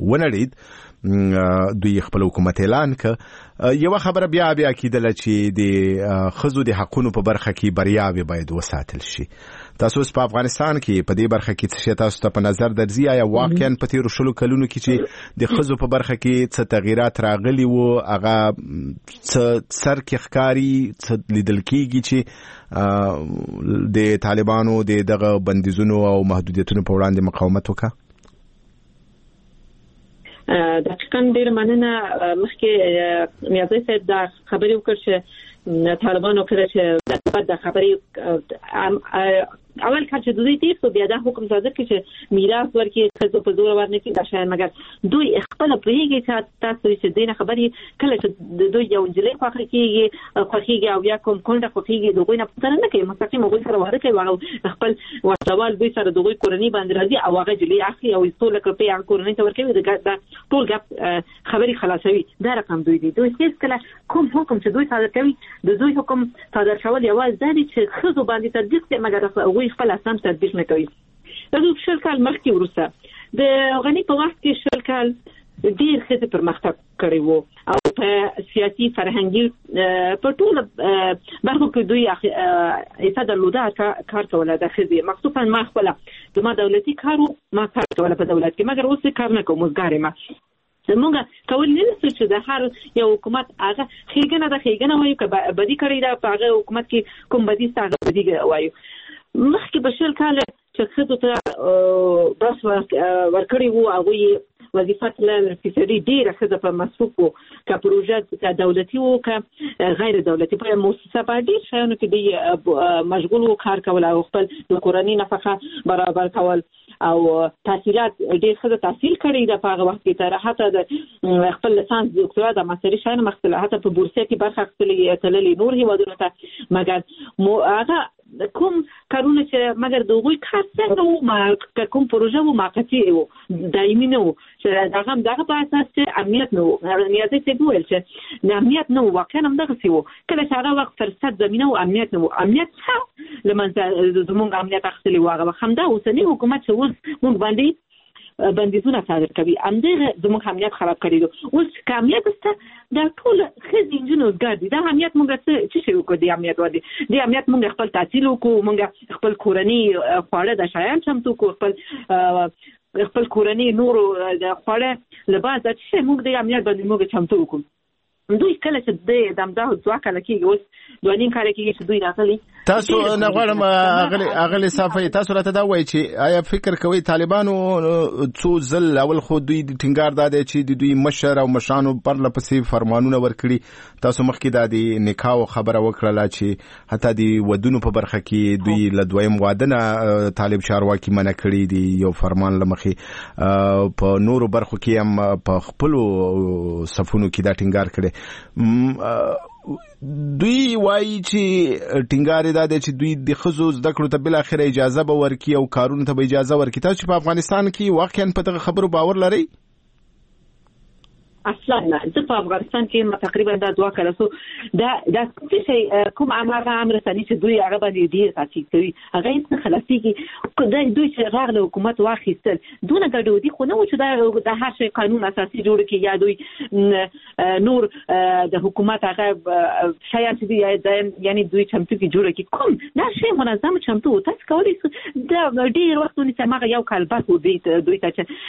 Speaker 3: ونړېد دوی خپل حکومت اعلان کړ. یوه خبره بیا بیا کېدله چې د ښځو د حقونو په برخه کې بریاوې باید وساتل شي. تاسو په افغانستان کې په دې برخه کې څه شی تاسو ته په نظر درځي؟ آیا واقعا په تیرو شلو کلونو کې چې د ښځو په برخه کې څه تغیرات راغلي وو هغه څه سر کې ښکاري څه لیدل کېږي چې د طالبانو د دغه بندیزونو او محدودیتونو په وړاندې مقاومت وکړه؟
Speaker 2: دقیقاً ډېر مننه. مخکې نیازی صاحب دا خبرې وکړ چې طالبانو کړه چې د خبرې اول کار چې دوی تیر سو بیا دا حکم صادر کړي چې میراث ورکړي ښځو په زور ورنکړي دا شاید مګر دوی خپل پرېږي چې تاسو چې دینه خبرې کله چې دوی یو نجلۍ خوښه کېږي خوښېږي او یا کوم کونډه خوښېږي دوی نه پوښتنه نه کوي مستقیم هغوی سره واده کوي او خپل وسوال دوی سره دوی کورنۍ باندې راځي او هغه نجلۍ اخلي او څو لک روپۍ هغه کورنۍ ته ورکوي دا ټول ګپ خبرې خلاصوي. دا رقم دوی دي. دوی هیڅ کله کوم حکم چې دوی صادر کوي د دوی حکم صادر کول یوازې دا دي چې ښځو باندې تطبیق کړي مګر هغوی خپل اساساً تطبیق نه کوي. دا شل کال مخکې وروسته د غني په وخت کې شل کال ډېر ښځې پرمختګ کړی وو او په سیاسي فرهنګي په ټول برخو کې دوی حصه درلوده کار کوله د ښځې مخصوصا ما خپله زما دولتي کار و ما کار کوله په دولت کې مګر اوس کار نه کوم وزګار یم. زمونږ کول نه نسو چې د هر یو حکومت هغه ښېګنه ده ښېګنه وایو که بدي کړې ده په هغه حکومت کې کوم بدي سته هغه بدي وایو. مخکې په شل کاله چې ښځو ته بس ورکړي وو هغوی وظیفه تلل فیصدي ډېره ښځه په مصروف وو که پروژه که دولتي وو که غیر دولتي په مؤسسه په ډېر شیانو کې دوی مشغول وو کار کول او خپل د کورنۍ نفقه برابر کول او تحصیلات ډېر ښځه تحصیل کړی ده په هغه وخت کې تر حتی د خپل لسانس دوکتورا د ماستري شیانو مخکې حتی په بورسیه کې برخه اخیستلې تللې نور هېوادونو ته مګر هغه کوم کارونه چې مګر د هغوی کار څنګه وو کوم پروژه وو موقتي وو دایمي نه وو چې دغه دغه په اساس چې امنیت نه وو. نیازی صاحب وویل چې د امنیت نه وو واقعا همدغسې وو کله چې هغه وخت فرصت زمینه وو امنیت نه وو. امنیت څه له منځه زموږ امنیت اخیستلی وو هغه وخت همدا اوسني حکومت چې اوس موږ باندې بندیزونه صادر کوي همدغه زموږ امنیت خراب کړی دی. اوس که امنیت سته دا ټول ښځې نجونې وزګار دي. دا امنیت موږ څه څه شی وکړو دې امنیت ودې دې امنیت موږ خپل تحصیل وکړو موږ خپل کورنۍ خواړه د شیان چمتو کړو خپل خپل کورنۍ نورو د خواړه لباس دا څه شی موږ دې امنیت باندې موږ چمتو وکړو. دوی کله چې د دمداه دوه کاله کېږي اوس دوه نیم کاله کېږي چې دوی راغلي.
Speaker 3: تاسو نه غواړم اغلی اغلی صافۍ تاسو راته دا وایي چې آیا فکر کوئ طالبانو څو ځل اول خو دوی د ټینګار دا دی چې د دوی مشر او مشرانو پرله پسې فرمانونه ورکړي. تاسو مخکې دا د نکاح خبره وکړله چې حتی د ودونو په برخه کې دوی له دویم واده نه طالب چارواکي منع کړي دي یو فرمان له مخې په نورو برخو کې هم په خپلو صفونو کې دا ټینګار کړي. دوی وایي چې ټینګار دا دی چې دوی د ښځو زده کړو ته بالاخره اجازه به ورکړي او کارونو ته به اجازه ورکړي. تاسو چې په افغانستان کې واقعا په دغه خبرو باور لرئ؟
Speaker 2: اصلا نه. زه په افغانستان کې ما تقریبا دا دوه کاله سو دا دا څه کوم عامه عام رسنۍ چې دوی هغه باندې ډیر تاکید کوي هغه هیڅ خلاصيږي دا دوی چې راغله حکومت واخیستل دونه ګډوډي خو نه و چې دا د هر شي قانون اساسي جوړ کړي یا دوی نور د حکومت هغه شایان چې یعنی دوی چمتو کې جوړ کړي کوم دا شی منظم چمتو تاسو کولی دا ډیر وختونه چې ما یو کال بعد دوی دوی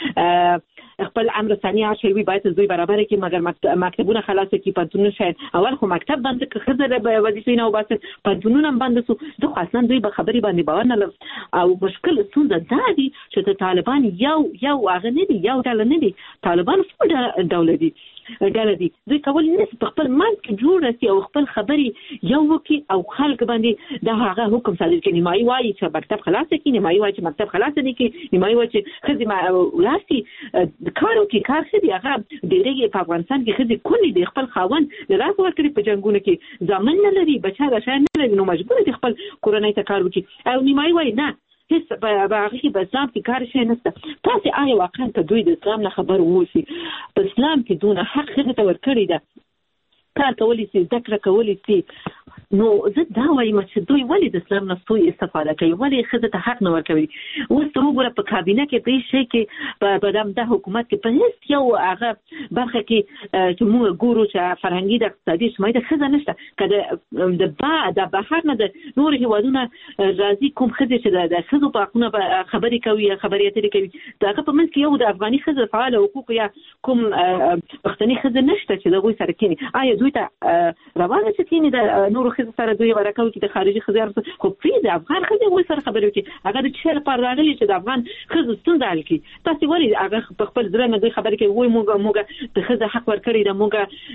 Speaker 2: ته خپل امر ثاني عشر وی باید دوی برابر کې مګر مکتبونه خلاص کی پنځونه شاید اول خو مکتب بند ک خزر به وظیفې نه وباسه پنځونه بند سو د خاصن دوی به خبري باندې باور نه او مشکل څنګه دا دي چې طالبان یو یو هغه نه دي یو ډول نه دي طالبان څو ډول دي ډول دي دوی کولای نه خپل منځ کې جوړ شي او خپل خبري یو وکي او خلک باندې دا هغه حکم صادر کړي نیمایي وایي چې مکتب خلاص کړي نیمایي وایي چې مکتب خلاص نه کړي نیمایي وایي چې خزي ولاسي کارو کې کار شي هغه ډېرې په افغانستان کې خزي کلی د خپل خاوند د لاس ورکړي په جنگونو کې ځامن نه لري بچا راشه نه لري نو مجبور دي خپل کورنۍ ته کار وکړي او نیمایي وایي نه هیڅ په هغه کې په اسلام کې کار شي نشته تاسو آیا واقعا ته دوی د اسلام نه خبر ووسی په اسلام کې دونه حق خدای ته ورکړي ده کار کولی شي ذکر کولی شي نو زه دا وایم چې دوی ولې د اسلام نه سوء استفاده کوي ولې خدای ته حق نه ورکوي اوس وګوره په کابینه کې په شي کې په بدم د حکومت کې په هیڅ یو هغه برخه کې چې موږ ګورو چې فرهنګي د اقتصادي شمای د خزه نشته کله د با د بهر نه د نور هیوادونه راځي کوم خزه چې د خزو په حقونه خبرې کوي خبرې اترې کوي داغه په منځ کې یو د افغاني خزه فعال حقوق یا کوم پښتني خزه نشته چې دغه سره کېني آیا دوی ته روانه چې کېني د نور خزه سره دوی ورکو کې د خارجي خزر خو په د افغان خزه وې سره خبرې کوي هغه د چیرې پر راغلي چې د افغان خزه ستونزه حل کړي تاسو ولې هغه په خپل ځل نه دوی خبرې کوي وای موږ موږ د خزه حق ورکړي د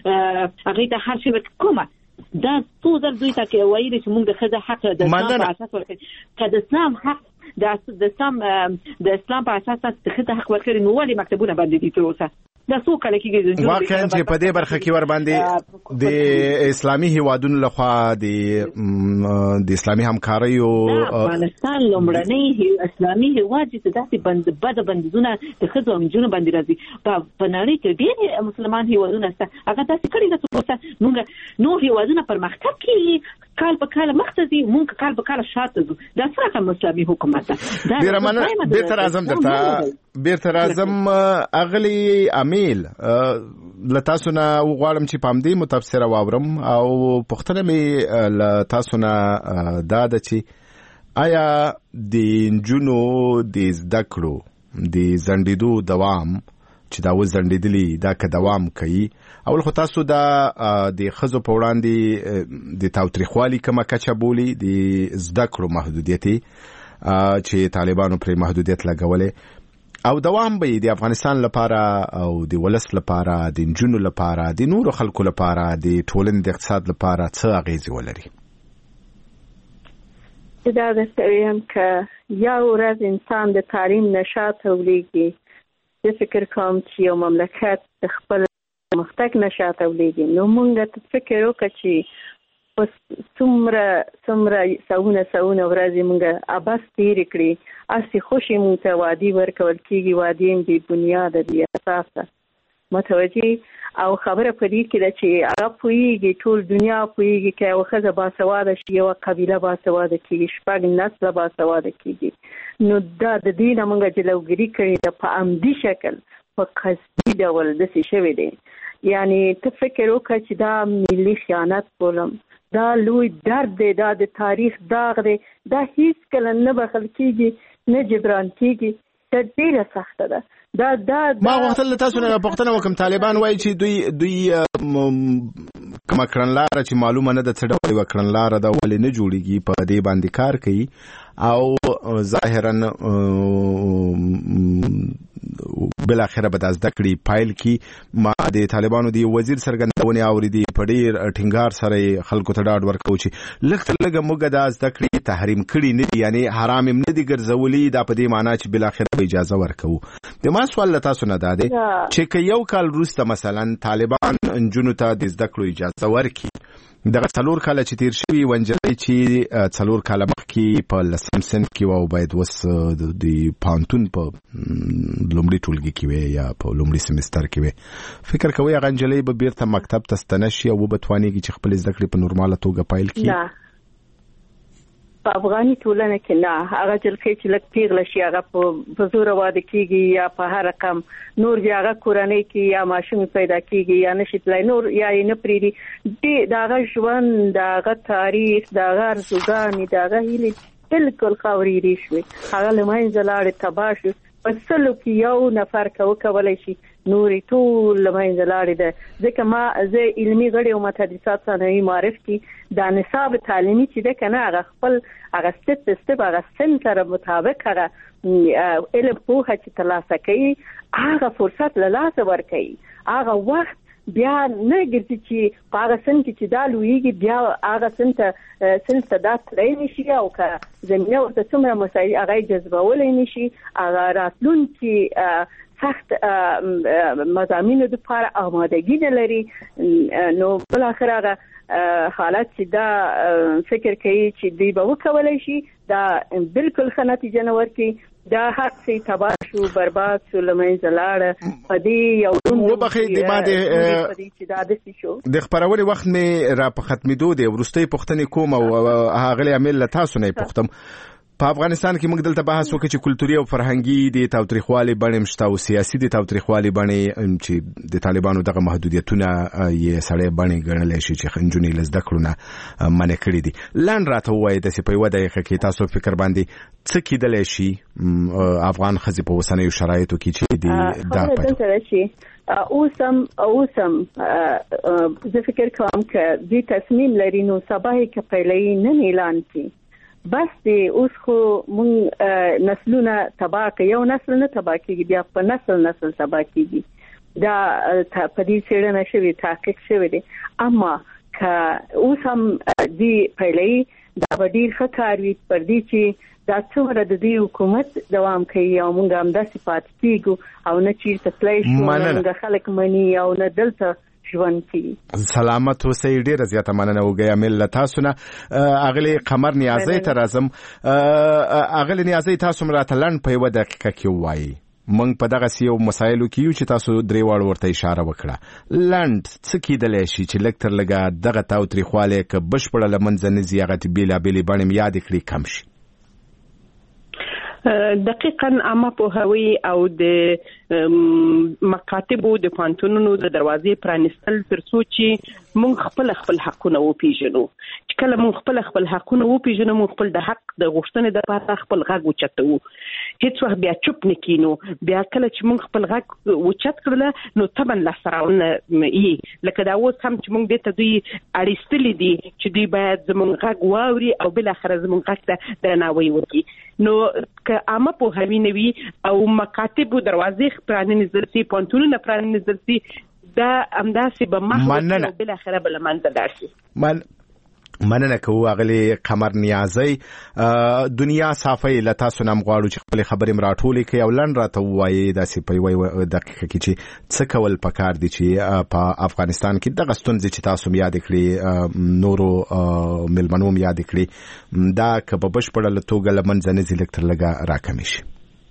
Speaker 2: موږ هغه ته هر شي کومه دا څو ځل دوی ته کې وایي چې موږ د خزه حق د اسلام په اساس ورکړي کله اسلام حق د د اسلام د اسلام په اساس د خزه حق ورکړي نو ولې مکتبونه باندې دي تر اوسه دا څو کله کېږي
Speaker 3: واقعا چې په دې برخه کې ور باندې د اسلامي هیوادونو لخوا د د اسلامي همکارۍ او
Speaker 2: افغانستان لومړنی اسلامي هیواد چې داسې بند بد بندونه د خزو امجونه باندې راځي په نړۍ کې ډېر مسلمان هیوادونه شته هغه داسې کړي چې اوسه موږ نو هیوادونه پرمختګ کوي کال په کال مخته دي موږ کال په کال شاته ځو دا څنګه اسلامي حکومت ده
Speaker 3: ډېر مننه به تر اعظم درته بیرته راځم اغلی امیل لتاسو نه وغواړم چې پام دې متفسره واورم او پښتنه می لتاسو نه دا د چې آیا د جنو د ذکرو د زندیدو دوام چې دا و زندیدلی دا که دوام کوي اول خو تاسو دا د خزو په وړاندې د تاوتریخوالي کومه کچه بولی د ذکرو محدودیتي چې طالبانو پر محدودیت لګولې او دوام به د افغانستان لپاره او د ولس لپاره د جنونو لپاره د نورو خلکو لپاره د ټولنې د اقتصاد لپاره څه اغیزه ولري
Speaker 4: دا د سویم ک یا ورځ انسان د تعلیم نشاط ولېږي د فکر کوم چې یو مملکت د خپل مختک نشاط ولېږي نو مونږ ته فکر وکړو چې پس څومره څومره سونه سونه ورځې مونږه اباس تیر کړی اسی خوشي مونږ ته وادي ورکول کیږي وادي دی بنیاد دی اساس متوجي او خبره پدې کې ده چې هغه پویږي ټول دنیا پویږي چې یو خزه با سواده شي یو قبيله با سواده کیږي شپږ نسل با سواده کیږي نو دا د دې مونږه جلوګری کړی ده په عمدي شکل په قصدي ډول د څه شوی دی یعنی ته فکر وکړه چې دا ملي خیانت بولم دا لوی درد دی دا د تاریخ داغ دی دا هیڅ کله نه بخل کیږي نه جبران کیږي دا ډیره سخته ده دا دا
Speaker 3: ما وختل تاسو نه پښتنه وکم طالبان وایي چې دوی دوی کوم کړنلار چې معلومه نه ده څه ډول وکړنلار دا ولې نه جوړیږي په دې باندې کار کوي او ظاهرا بل اخره به د ذکرې پایل کی ما د طالبانو دی وزیر سرګندونې اوریدي په ډیر ټینګار سره خلکو ته ډاډ ورکو چې لږ لږ موږ د ذکرې تحریم کړي نه دي یعنی حرام هم نه دي ګرځولي دا په دې معنی چې بل اخره اجازه ورکو د ما سوال تاسو نه ده چې که یو کال وروسته مثلا طالبان انجونو ته د ذکرې اجازه ورکړي دغه څلور کاله چې تیر شوي ونجلۍ چې څلور کاله مخکې په لسم صنف کې وه او باید اوس د پوهنتون په لومړي ټولګي کې وي یا په لومړي سمستر کې وي، فکر کوئ هغه نجلۍ به بیرته مکتب ته ستنه شي او وبتوانېږي چې خپلې زده کړې په نورماله توګه پیل کړي؟
Speaker 4: نه، په افغاني ټولنه کې نه. هغه جلکې چې لږ پیغله شي هغه په زوره واده کېږي یا په هر رقم نور بیا هغه کورنۍ کې یا ماشوم پیدا کېږي یا نشي تلای نور یا یې نه پرېږدي، د هغه ژوند، د هغه تاریخ، د هغه ارزوګانې، د هغه هیلې بالکل خاورېدې شوې، هغه له منځه لاړې، تباه شو. په سلو کې یو نفر که وکولی شي نورې ټول له منځه لاړې ده. ځکه ما زه علمي غړي او متحدثات ثانوي معرف کې دا نصاب تعلیمي چې ده که نه هغه خپل هغه سټپ په سټپ هغه سن سره مطابق هغه علم پوهه چې ترلاسه کوي هغه فرصت له لاسه ورکوي. هغه وخت بیا نه ګرځي چې په هغه سن کې چې دا لویږي بیا هغه سن ته سن ته دا تللی نشي او که زمینه ورته څومره مسایل هغه یې جذبولی نشي، هغه راتلونکي سخت مضامینو دپاره آمادګي نه لري، نو بالاخره هغه حالت چې دا فکر کوي چې دوی به وکولی شي دا بالکل ښه نتیجه نه ورکړي، دا هر څه تباه شو، برباد شو، له منځه لاړه. په دې یو
Speaker 3: وبخښئ د ما د خپرونې وخت مې را په ختمېدو دی، وروستۍ پوښتنې کوم او ښاغلی امیل له تاسو نه یې پوښتم. په افغانستان کې موږ دلته بحث وکړو چې کلتوري او فرهنګي د تاوتریخوالي بڼې شته او سیاسي د تاوتریخوالي بڼې چې د طالبانو دغه محدودیتونه یې سړی بڼې ګڼلی شي چې نجونې له زده کړو نه منع کړي دي. لنډ راته ووایئ داسې په یوه دقیقه کې تاسو فکر باندې څه کیدلی شي افغان ښځې په اوسنیو شرایطو کې چې دا
Speaker 4: پټ اوسم اوسم زه فکر کوم که دوی تصمیم لري نو سبا یې که پیلوي نن اعلان کړي بس دی. اوس خو مونږ نسلونه تباه کوي، یو نسل نه تباه کېږي بیا په نسل نسل تباه کېږي، دا په دې څېړنه شوې تحقیق شوی دی. اما که اوس هم دوی پیلوي دا به ډېر ښه کار وي پر دې چې دا څومره د دې حکومت دوام کوي او مونږ همداسې پاتې کېږو او نه چېرته تللی شو، نه مونږ خلک مني او نه دلته ژوند کوي.
Speaker 3: سلامت اوسئ. ډېره زیاته مننه وګی امیل له تاسو نه. اغلې قمر نیازۍ ته راځم. اغلې نیازۍ تاسو هم راته لنډ په یوه دقیقه کې ووایئ، موږ په دغسې یو مسایلو کې یو چې تاسو درې واړو ورته اشاره وکړه، لنډ څه کیدلی شي چې لږ تر لږه دغه تاوتریخوالی که بشپړه له منځه نه ځي هغه بېلابېلې بڼې م یادې کړي کم شي؟
Speaker 1: دقیقاً عامه پوهاوی او د مکاتبو د پوهنتونونو د دروازې پرانیستل تر څو چې موږ خپل خپل حقونه وپیژنو. چې کله موږ خپل خپل حقونه وپیژنو موږ خپل د حق د غوښتنې دپاره خپل غږ اوچتوو، هیڅ وخت بیا چوپ نه کینو. بیا کله چې موږ خپل غږ اوچت کړله نو طبعا لاسته راوړنه یې لکه دا اوس هم چې موږ دې ته دوی اړیستلي دي چې دوی باید زموږ غږ واوري او بالاخره زموږ غږ ته درناوی وکړي. نو که عامه پوهاوی نه وي او مکاتبو دروازې پرانیستل شي، پوهنتونونه پرانیستل شي، دا همداسې به مخ او بالاخره به له منځه لاړ شي.
Speaker 3: مننه کوو اغلې قمر نیازۍ. دنیا صافی له تاسو نه هم غواړو چې خپلې خبرې م راټولې کړئ او لنډ راته ووایئ داسې په یوه دقیقه کې چې څه کول پکار دي چې په افغانستان کې دغه ستونزې چې تاسو م یادې کړې، نورو مېلمنو م یادې کړې، دا که په بشپړه له توګه له منځه نه ځي لږ تر لږه راکمې شي؟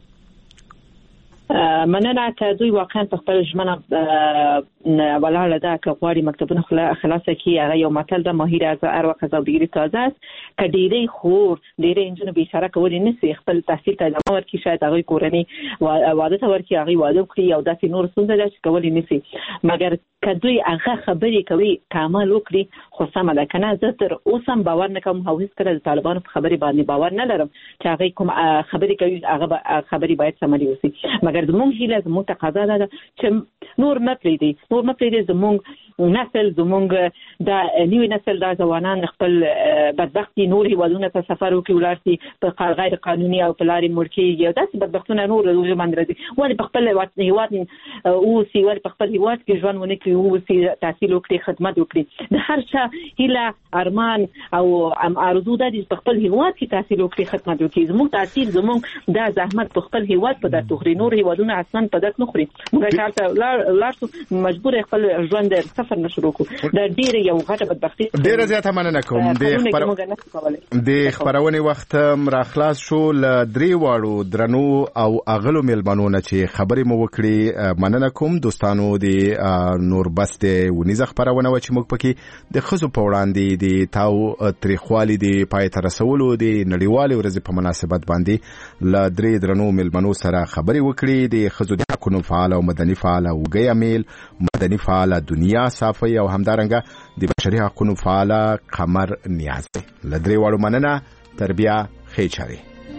Speaker 2: مننه. که دوی واقعا په خپل ژمنه ولاړه ده که غواړي مکتبونه خلاصه کړي، هغه یو متل ده ماهر از هر وقت از دیگری تازه است، که ډېری خور ډېری نجونې بیچاره کولی نشي خپل تحصیل ته ادامه ورکړي، شاید هغوی کورنۍ واده ته ورکړي، هغوی واده وکړي او داسې نور ستونزه ده چې کولی نشي. مګر که دوی هغه خبرې کوي که عمل وکړي خو سمه ده. که نه زه تر اوسه هم باور نه کوم او هېڅکله د طالبانو په خبرې باندې باور نه لرم چې هغوی کوم خبرې کوي هغه خبرې باید سمې اوسي. مګر زموږ هیله زموږ تقاضا ده چې نور نه پرېږدي نور نه پرېږدي زموږ نسل زموږ د نوي نسل دا ځوانان خپل بدبختي نور هېوادونو ته سفر وکړي، ولاړ شي په غیر قانوني او په لارې مړ کېږي او داسې بدبختونه نور باندې راځي. ولې په خپل هېواد اوسي، ولې په خپل هېواد کې ژوند ونه کړي، اوسي تحصیل وکړي، خدمت وکړي. د هر چا هیله ارمان او آرزو ده چې په خپل هېواد کې تحصیل وکړي، خدمت وکړي. زموږ تحصیل زموږ دا زحمت په خپل هېواد په دا توخري نور هېواد هیوادونه اصلا په دک نه خوري موږ کارته لارسو مجبور خپل ژوند سفر نشو کو دا ډیر یو غټه بدبختی
Speaker 3: ډیر زیاته مننه کوم د خبرونه وخت را خلاص شو ل درې واړو درنو او اغلو ملمنونه چې خبرې مو وکړي مننه کوم دوستانو د نور بس د ونیزه خبرونه و چې موږ پکې د خزو په وړاندې د تاو تاریخوالي د پای ته رسولو د نړیوالې ورځې په مناسبت باندې ل درې درنو ملمنو سره خبرې وکړي د خزو د حقوقو فعال او مدني فعال وګي امیل مدني فعال دنیا صافي او همدارنګه د بشري حقوقو فعال قمر نیاز ل درې واړو مننه تربیه خېچاري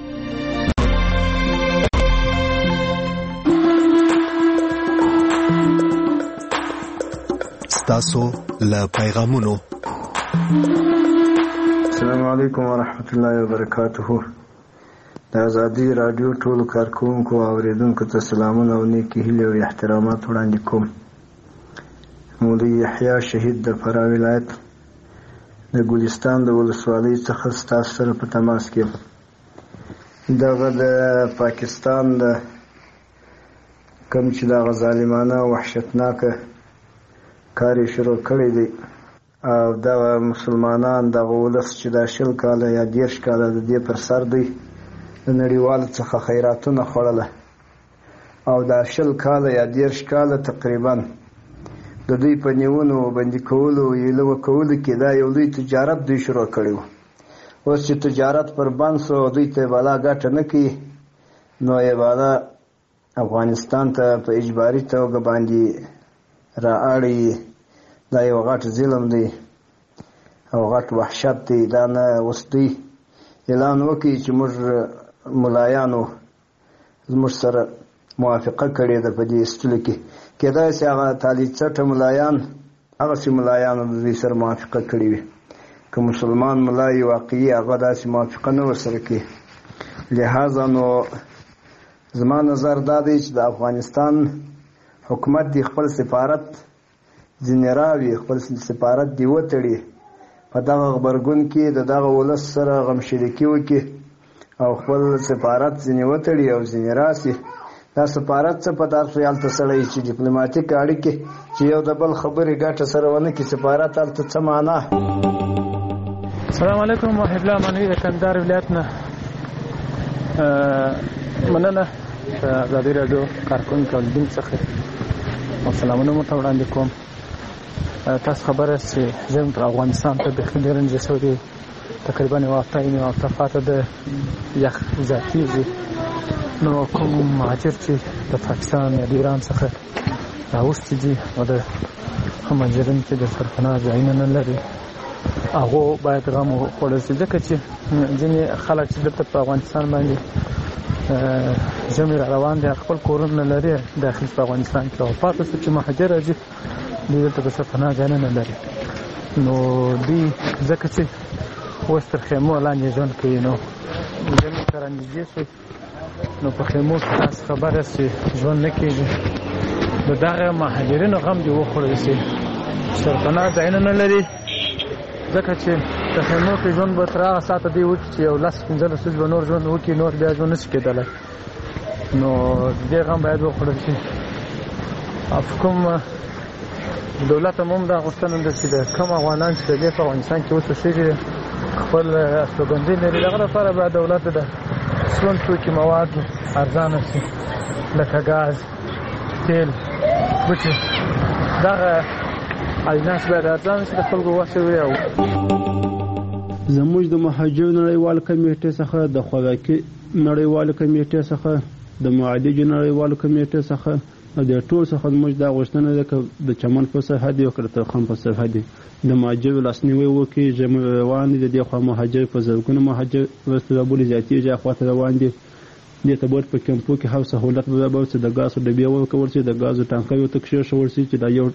Speaker 5: تاسو له پیغامونو
Speaker 6: السلام علیکم ورحمت الله وبرکاته د ازادي رادیو ټول کارکونکو او اوریدونکو ته سلامونه او نیکی هیله او احترامات وړاندې کوم مولوی یحیی شهید د فراه ولایت د ګلستان د ولسوالۍ څخه ستاسو سره په تماس کې دغه د پاکستان د کوم چې دغه ظالمانه او وحشتناکه کاری شروع کړی دی او دا مسلمانان دغه ولس چې دا شل کاله یا دیرش کاله د دې پر سر دی د نړیوالو څخه خیراتونه خوړله او دا شل کاله یا دیرش کاله تقریبا د دوی په نیونو بندي کولو یې له کولو کې دا یو لوی تجارت دوی شروع کړی و اوس چې تجارت پر بند سو دوی ته بالا ګټه نه کوي نو یې بالا افغانستان ته په اجباري توګه باندې را اړي دا یو غټ ظلم دی او غټ وحشت دی دا نه اوس دوی اعلان وکړي چې موږ ملایانو زموږ سره موافقه کړې ده په دې ایستلو کې کېدای شي هغه تالي څټه ملایان هغسې ملایانو د دوی سره موافقه کړې وي که مسلمان ملای واقعي هغه داسې موافقه نه ورسره کوي لهذا نو زما نظر دا دی چې د افغانستان حکومت دی خپل سفارت ځینې راوي خپل سفارت دی وتړي په دغه غبرګون کې د دغه ولس سره غمشریکي وکړي او خپل سفارت ځینې وتړي او ځینې راسي دا سفارت څه په دغه خیال ته سړی چې ډیپلوماټیک اړیکې چې یو د بل خبرې ګټه سره ونه کړي سفارت هلته څه معنا.
Speaker 7: السلام علیکم محب الله منوي د کندهار ولایت نه مننه د ازادي راډیو کارکونکو دین څخه او سلامونه مو ته وړاندې کوم. تاسو خبره چې زم پر افغانستان ته د خلرن جسوري تقریبا یو هفته یې او تفاته د یخ ذاتي نو کوم مهاجر چې د پاکستان یا د ایران څخه راوستي دي او د مهاجرین چې د سرپناه ځایونه نه لري هغه باید غم وخوړل شي ځکه چې ځینې خلک چې دلته په افغانستان باندې ژمی را روان دي خپل کورونه لري داخل په افغانستان کې او پاتې چې مهاجر راځي دوی دلته د سرپناه ځایونه نه لري نو دوی ځکه چې اوس تر خیمو لاندې ژوند کوي نو ژمی سره نږدې شي نو په خیمو کې تاسو خبره چې ژوند نه کېږي د دغه مهاجرینو غم دې وخوړل شي سرپناه ځایونه نه لري ځکه چې د خیمو کې ژوند به تر هغه ساعته دی وکړي چې یو لس پنځلس ورځې به نور ژوند وکړي نور بیا ژوند نشي کېدلی نو دې غم باید وخوړل شي. کوم دولت هم هم دا غوښتنه ده چې د کوم افغانان چې د دې په افغانستان کې اوس اوسېږي خپل استوګنځي لري دغه لپاره باید دولت د ژوند توکي مواد ارزانه شي لکه ګاز تیل بوټي دغه اجناس باید ارزانه شي د خلکو وسوي. او
Speaker 8: زموږ د مهاجر نړیوال کمیټې څخه د خوراکي نړیوال کمیټې څخه د معالجې نړیوال کمیټې څخه د ټول څخه موږ دا غوښتنه ده چې د چمن په سرحد یو کړه ترخم په سرحد د مهاجر لاسنیوي وکړي ژمی روان دي د دې خوا مهاجر په زرګونه مهاجر ورسته رابولي زیاتېږي اخواته روان دي دې ته باید په کمپو کې هر سهولت برابر شي د ګازو ډبې ورکول شي د ګازو ټانکر ورته کېښول شي چې دا یو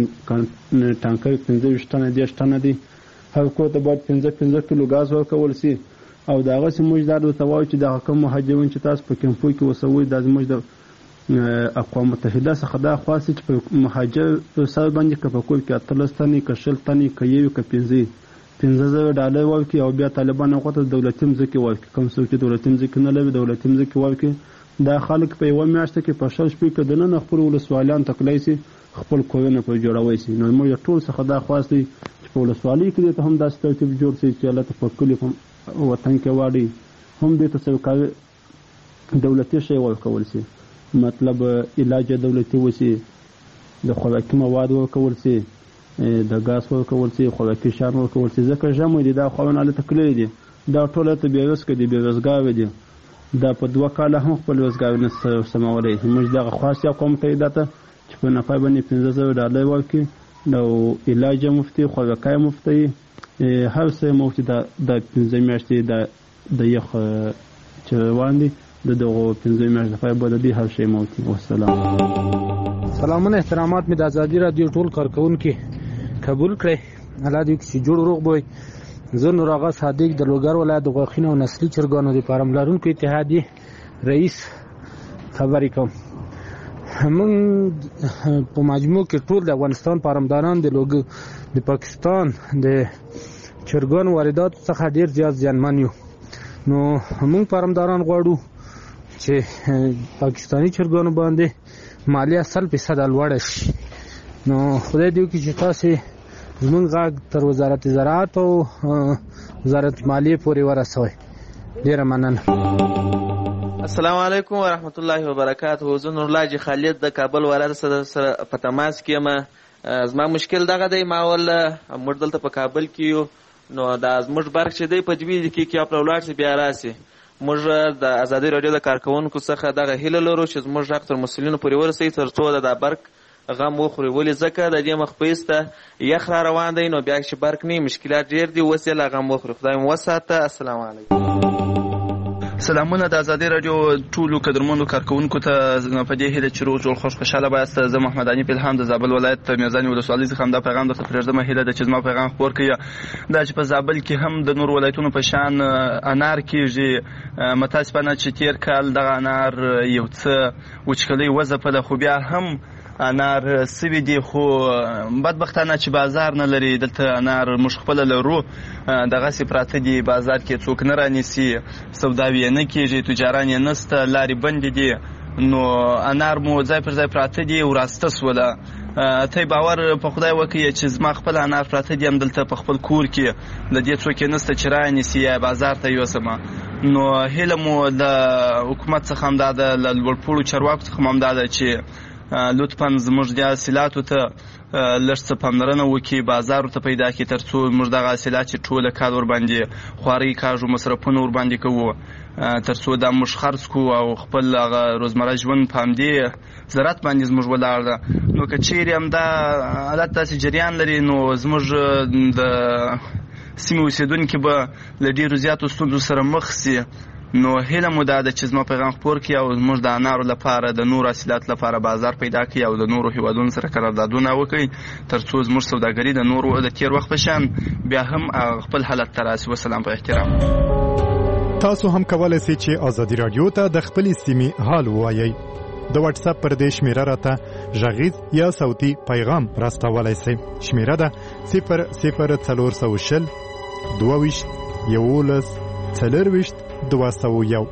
Speaker 8: ټانکر پنځه ویشت ټنه دېرش ټنه دی هر کور ته باید پنځه پنځه کیلو ګاز ورکول شي او د هغسې موږ دا درته وایو چې دغه کوم مهاجرین چې تاسو په کمپو کې وسوئ دا زموږ د اقوام متحده څخه دا خواستي چې په مهاجر په سر باندې که په کور کې اتلس تنې که شل تنې که یو که پنځه پنځه زره ډالر ورکړي او بیا طالبان هغو ته دولتي مځکې ورکړي کوم څوک چې دولتي مځکې نه لري دولتي مځکې ورکړي دا خلک په یوه میاشته کې په شل شپې کې دننه خپل ولسوالیان تکلی سي خپل کورونه په جوړوي سي. نو موږ ټول څخه دا خواست دی چې په ولسوالۍ کې ته هم داسې ترتیب جوړ سي چې هلته په کلي په وطن کې واړي هم دې ته څه دولتي شی ورکول سي، مطلب علاج دولتي وسي، د خوراکي مواد ورکول سي، د ګاز ورکول سي، خوراکي شیان ورکول سي. ځکه ژمی دی دا خواړه هلته تللي دي، دا ټول هلته بېرزقه دي، بېروزګاره دي، دا په دوه کاله هم خپل روزګار نه سمولی. موږ دغه خواست یو کوم ته ده چې په نفر باندې پنځه زره ډالر ورکړي، نو علاج مفتي، خوراکی مفتي، هر څه مفتي. د پنځه میاشتې د یخ چې روان دي د دغو پنځه میاشتو لپاره به د دې هر شی مفتي. والسلام.
Speaker 9: سلامونه احترامات مې د ازادي راډیو ټول کارکوونکي قبول کړئ. الله دې چې جوړ روغ بوي. زه نور آغا صادق د لوګر ولایت د غوښینو او نسلي چرګانو د فارم لرونکو اتحادیې رئیس خبرې کوم. موږ په مجموع کې ټول د افغانستان فارمداران د لوګ د پاکستان د چرګانو وارداتو څخه ډیر زیات زیانمن یو. نو موږ فارمداران غواړو چې پاکستاني چرګانو باندې مالیه سل فیصد لوړه شي. نو خدای دې وکړي چې تاسې زمونږ غږ تر وزارت زراعت او وزارت مالیې پورې ورسوئ. ډېره مننه.
Speaker 10: السلام علیکم ورحمت الله وبرکاته. زه نورالله جي خالد د کابل ولایت سره په تماس کې یم. زما مشکل دغه دی، ما ول موږ دلته په کابل کې یو، نو دا زموږ برق چې دی په دوې دقیقې کې اپ ولاړ شي بیا راسي. موږ د ازادي راډیو د کارکوونکو څخه دغه هیله لرو چې زموږ غږ تر مسؤلینو پورې ورسوي تر څو د دا برق غم وخوري. ولې ځکه د دې مخ په ایسته یخ را روان دی، نو بیا چې برق نه مشکلات ډېر دي، اوس یې لا غم وخوري. خدای مو وساته. السلام علیکم.
Speaker 11: سلامونه د ازادي راډیو ټولو قدرمنو کارکوونکو ته په دې هیله چې روغ جوړ خوش خوشحاله بایاست. زه محمد علي پیلهام د زابل ولایت میرزاني ولسوالۍ څخه همدا پیغام درته پرېږدم. هیله ده چې زما پیغام خپور کړي دا چې په زابل کې هم د نور ولایتونو په شان انار کېږي. متاسفانه چې تېر کال دغه انار یو څه وچکلۍ وځپله، خو بیا هم انار سوي دي، خو بدبختانه چې بازار نه لري. دلته انار موږ خپله لرو، دغسې پراته دي، بازار کې څوک نه رانیسي، سوداوي یې نه کېږي، تجاران یې نسته، لارې بندې دي. نو انار مو ځای پر ځای پراته دي، وراسته سوله. ته باور په خدای وکړي چې زما خپل انار پراته دي همدلته په خپل کور کې، د دې څوک یې نسته چې رانیسي یا بازار ته یوسمه. نو هیله مو د حکومت څخه همدا ده، له لوړپوړو چارواکو څخه هم همدا ده چې لطفاً زموږ د حاصلاتو ته لږ څه پاملرنه وکړي، بازار ورته پیدا کړي، تر څو موږ دغه حاصلات چې ټوله کال ورباندې خوارۍ کاږو، مصرفونه ورباندې کوو، تر څو دا موږ خرڅ کړو او خپل هغه روزمره ژوند په همدې زراعت باندې زموږ ولاړ ده. نو که چیرې همدا حالت داسې جریان لري، نو زموږ د سیمې اوسېدونکي به له ډېرو زیاتو ستونزو سره مخ سي. نو هیله مو دا ده چې زما پیغام خپور کړي او زموږ د انارو لپاره، د نورو حاصلاتو لپاره بازار پیدا کړي او د نورو هیوادونو سره قراردادونه وکړي، تر څو زموږ سوداګري د نورو د تېر وخت په شان بیا هم خپل حالت ته راسي. وسلام په احترام.
Speaker 12: تاسو هم کولی سئ چې ازادي راډیو ته د خپلې سیمې حال ووایئ. د واتس اپ پر دې شمیره راته غږیز یا صوتي پیغام راستولی سئ. شمیره ده صفر صفر څلور سوه شل دوه ویشت یولس څلرویشت دوه سوه یو.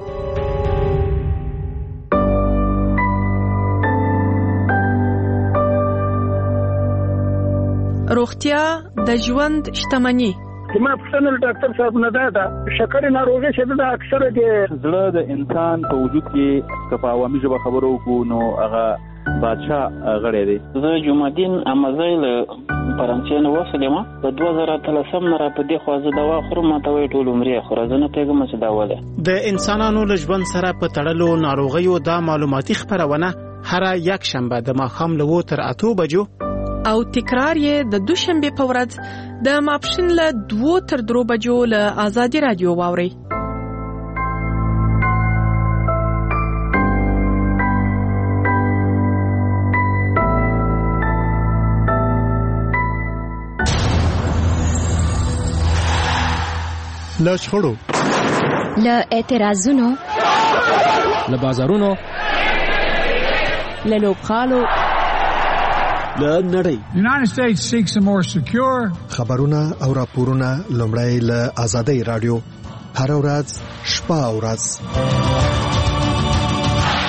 Speaker 13: روغتیا د ژوند شتمني.
Speaker 14: زما پوښتنه له ډاکټر صاحب نه ده ده شکرې ناروغي چې ده اکثره د
Speaker 15: زړه د انسان په وجود کې که په عوامي ژبه خبرو وکړو نو هغه بادشاه غړی دی.
Speaker 16: زه جمعدین امزی له فرانسې نه وصل یم. په دوه زره اتلسم نه را په دې خوا زه دوا خورم، ماته وایي ټول عمر یې خوره، زه نه پوهېږم چې دا ولې.
Speaker 17: د انسانانو له ژوند سره په تړلو ناروغیو دا معلوماتي خپرونه هره یک شنبه د ماښام له اووه تر اتو بجو
Speaker 13: او تکرار یې د دوشنبې په ورځ د ماپښین له دوو تر درو بجو له ازادي راډیو واورئ.
Speaker 12: له شخړو،
Speaker 18: له اعتراضونو،
Speaker 19: له بازارونو،
Speaker 18: له لوبخالو،
Speaker 19: له نړۍ.
Speaker 20: United States seeks a more secure.
Speaker 5: خبرونه او راپورونه لومړی له ازادي راډیو هر ورځ شپه او ورځ.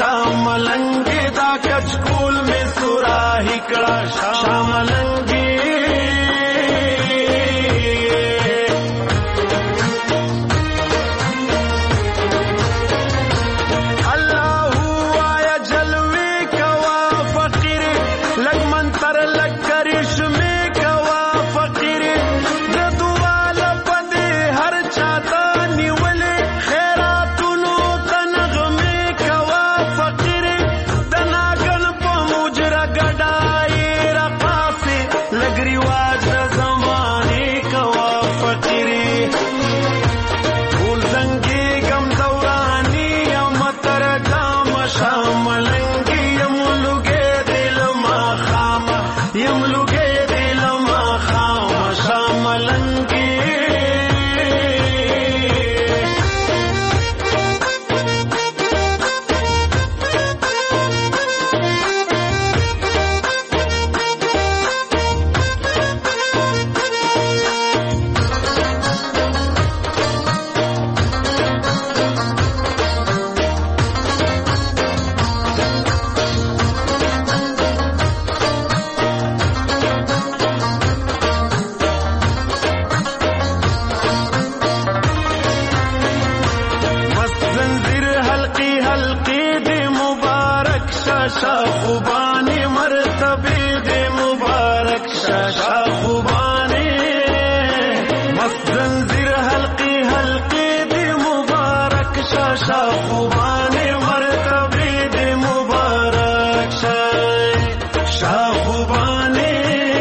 Speaker 21: شاملنګي دا کچکول می سوراهی کړه شاملنګي شاخوبانی مرتبه دی مبارک شاخوبانی مست زنجیر حلقی حلقی دی مبارک شاخوبانی مرتبه دی مبارک شاخوبانی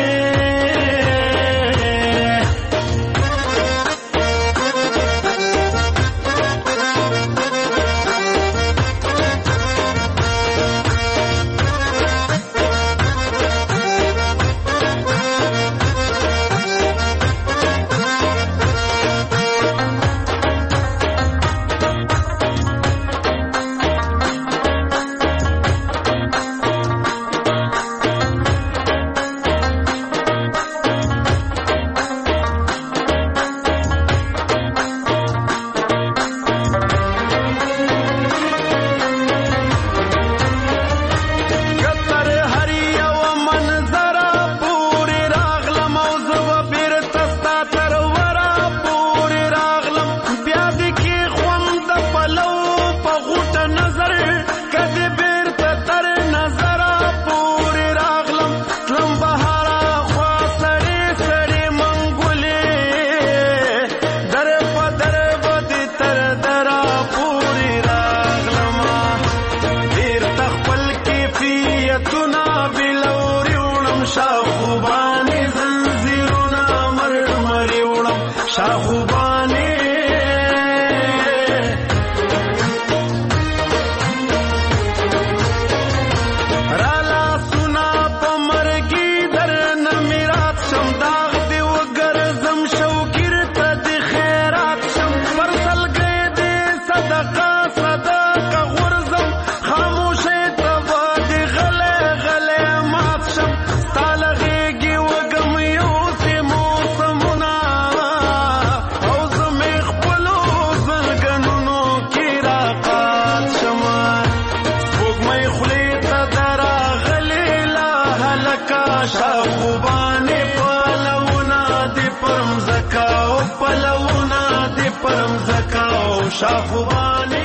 Speaker 21: شاخوبانی پلونا دی پرم زکاو پلونا دی پرم زکاو شاخوبانی